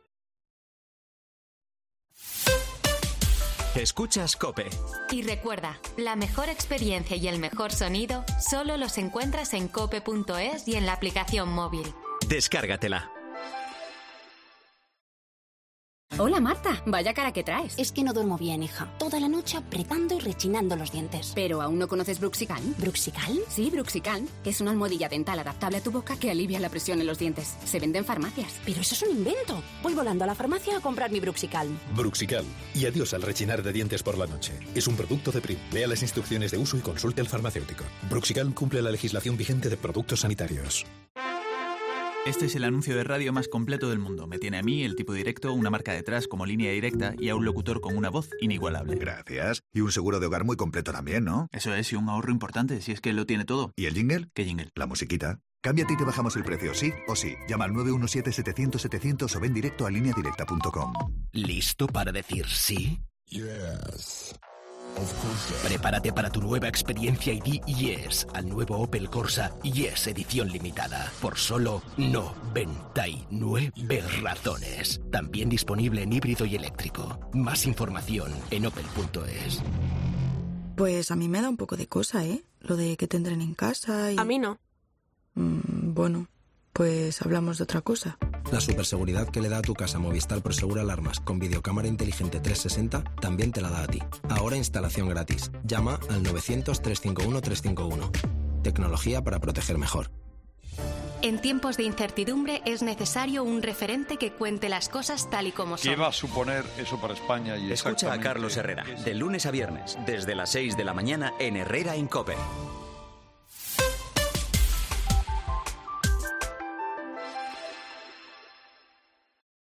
Escuchas COPE. Y recuerda, la mejor experiencia y el mejor sonido solo los encuentras en cope.es y en la aplicación móvil. Descárgatela. Hola, Marta. Vaya cara que traes. Es que no duermo bien, hija. Toda la noche apretando y rechinando los dientes. ¿Pero aún no conoces Bruxican? ¿Bruxican? Sí, Bruxican. Es una almohadilla dental adaptable a tu boca que alivia la presión en los dientes. Se vende en farmacias. Pero eso es un invento. Voy volando a la farmacia a comprar mi Bruxican. Bruxican. Y adiós al rechinar de dientes por la noche. Es un producto de Prim. Lea las instrucciones de uso y consulte al farmacéutico. Bruxican cumple la legislación vigente de productos sanitarios. Este es el anuncio de radio más completo del mundo. Me tiene a mí, el tipo directo, una marca detrás como Línea Directa y a un locutor con una voz inigualable. Gracias. Y un seguro de hogar muy completo también, ¿no? Eso es, y un ahorro importante, si es que lo tiene todo. ¿Y el jingle? ¿Qué jingle? La musiquita. Cámbiate y te bajamos el precio, sí o sí. Llama al 917-700-700 o ven directo a lineadirecta.com. ¿Listo para decir sí? Yes. Prepárate para tu nueva experiencia y di yes al nuevo Opel Corsa Yes edición limitada por solo 99 razones. También disponible en híbrido y eléctrico. Más información en opel.es. Pues a mí me da un poco de cosa, ¿eh? Lo de que te entren en casa y... A mí no. Bueno, pues hablamos de otra cosa. La superseguridad que le da a tu casa Movistar Prosegur Alarmas con videocámara inteligente 360 también te la da a ti. Ahora instalación gratis. Llama al 900-351-351. Tecnología para proteger mejor. En tiempos de incertidumbre es necesario un referente que cuente las cosas tal y como son. ¿Qué va a suponer eso para España? Y escucha a Carlos Herrera, de lunes a viernes, desde las 6 de la mañana en Herrera en COPE.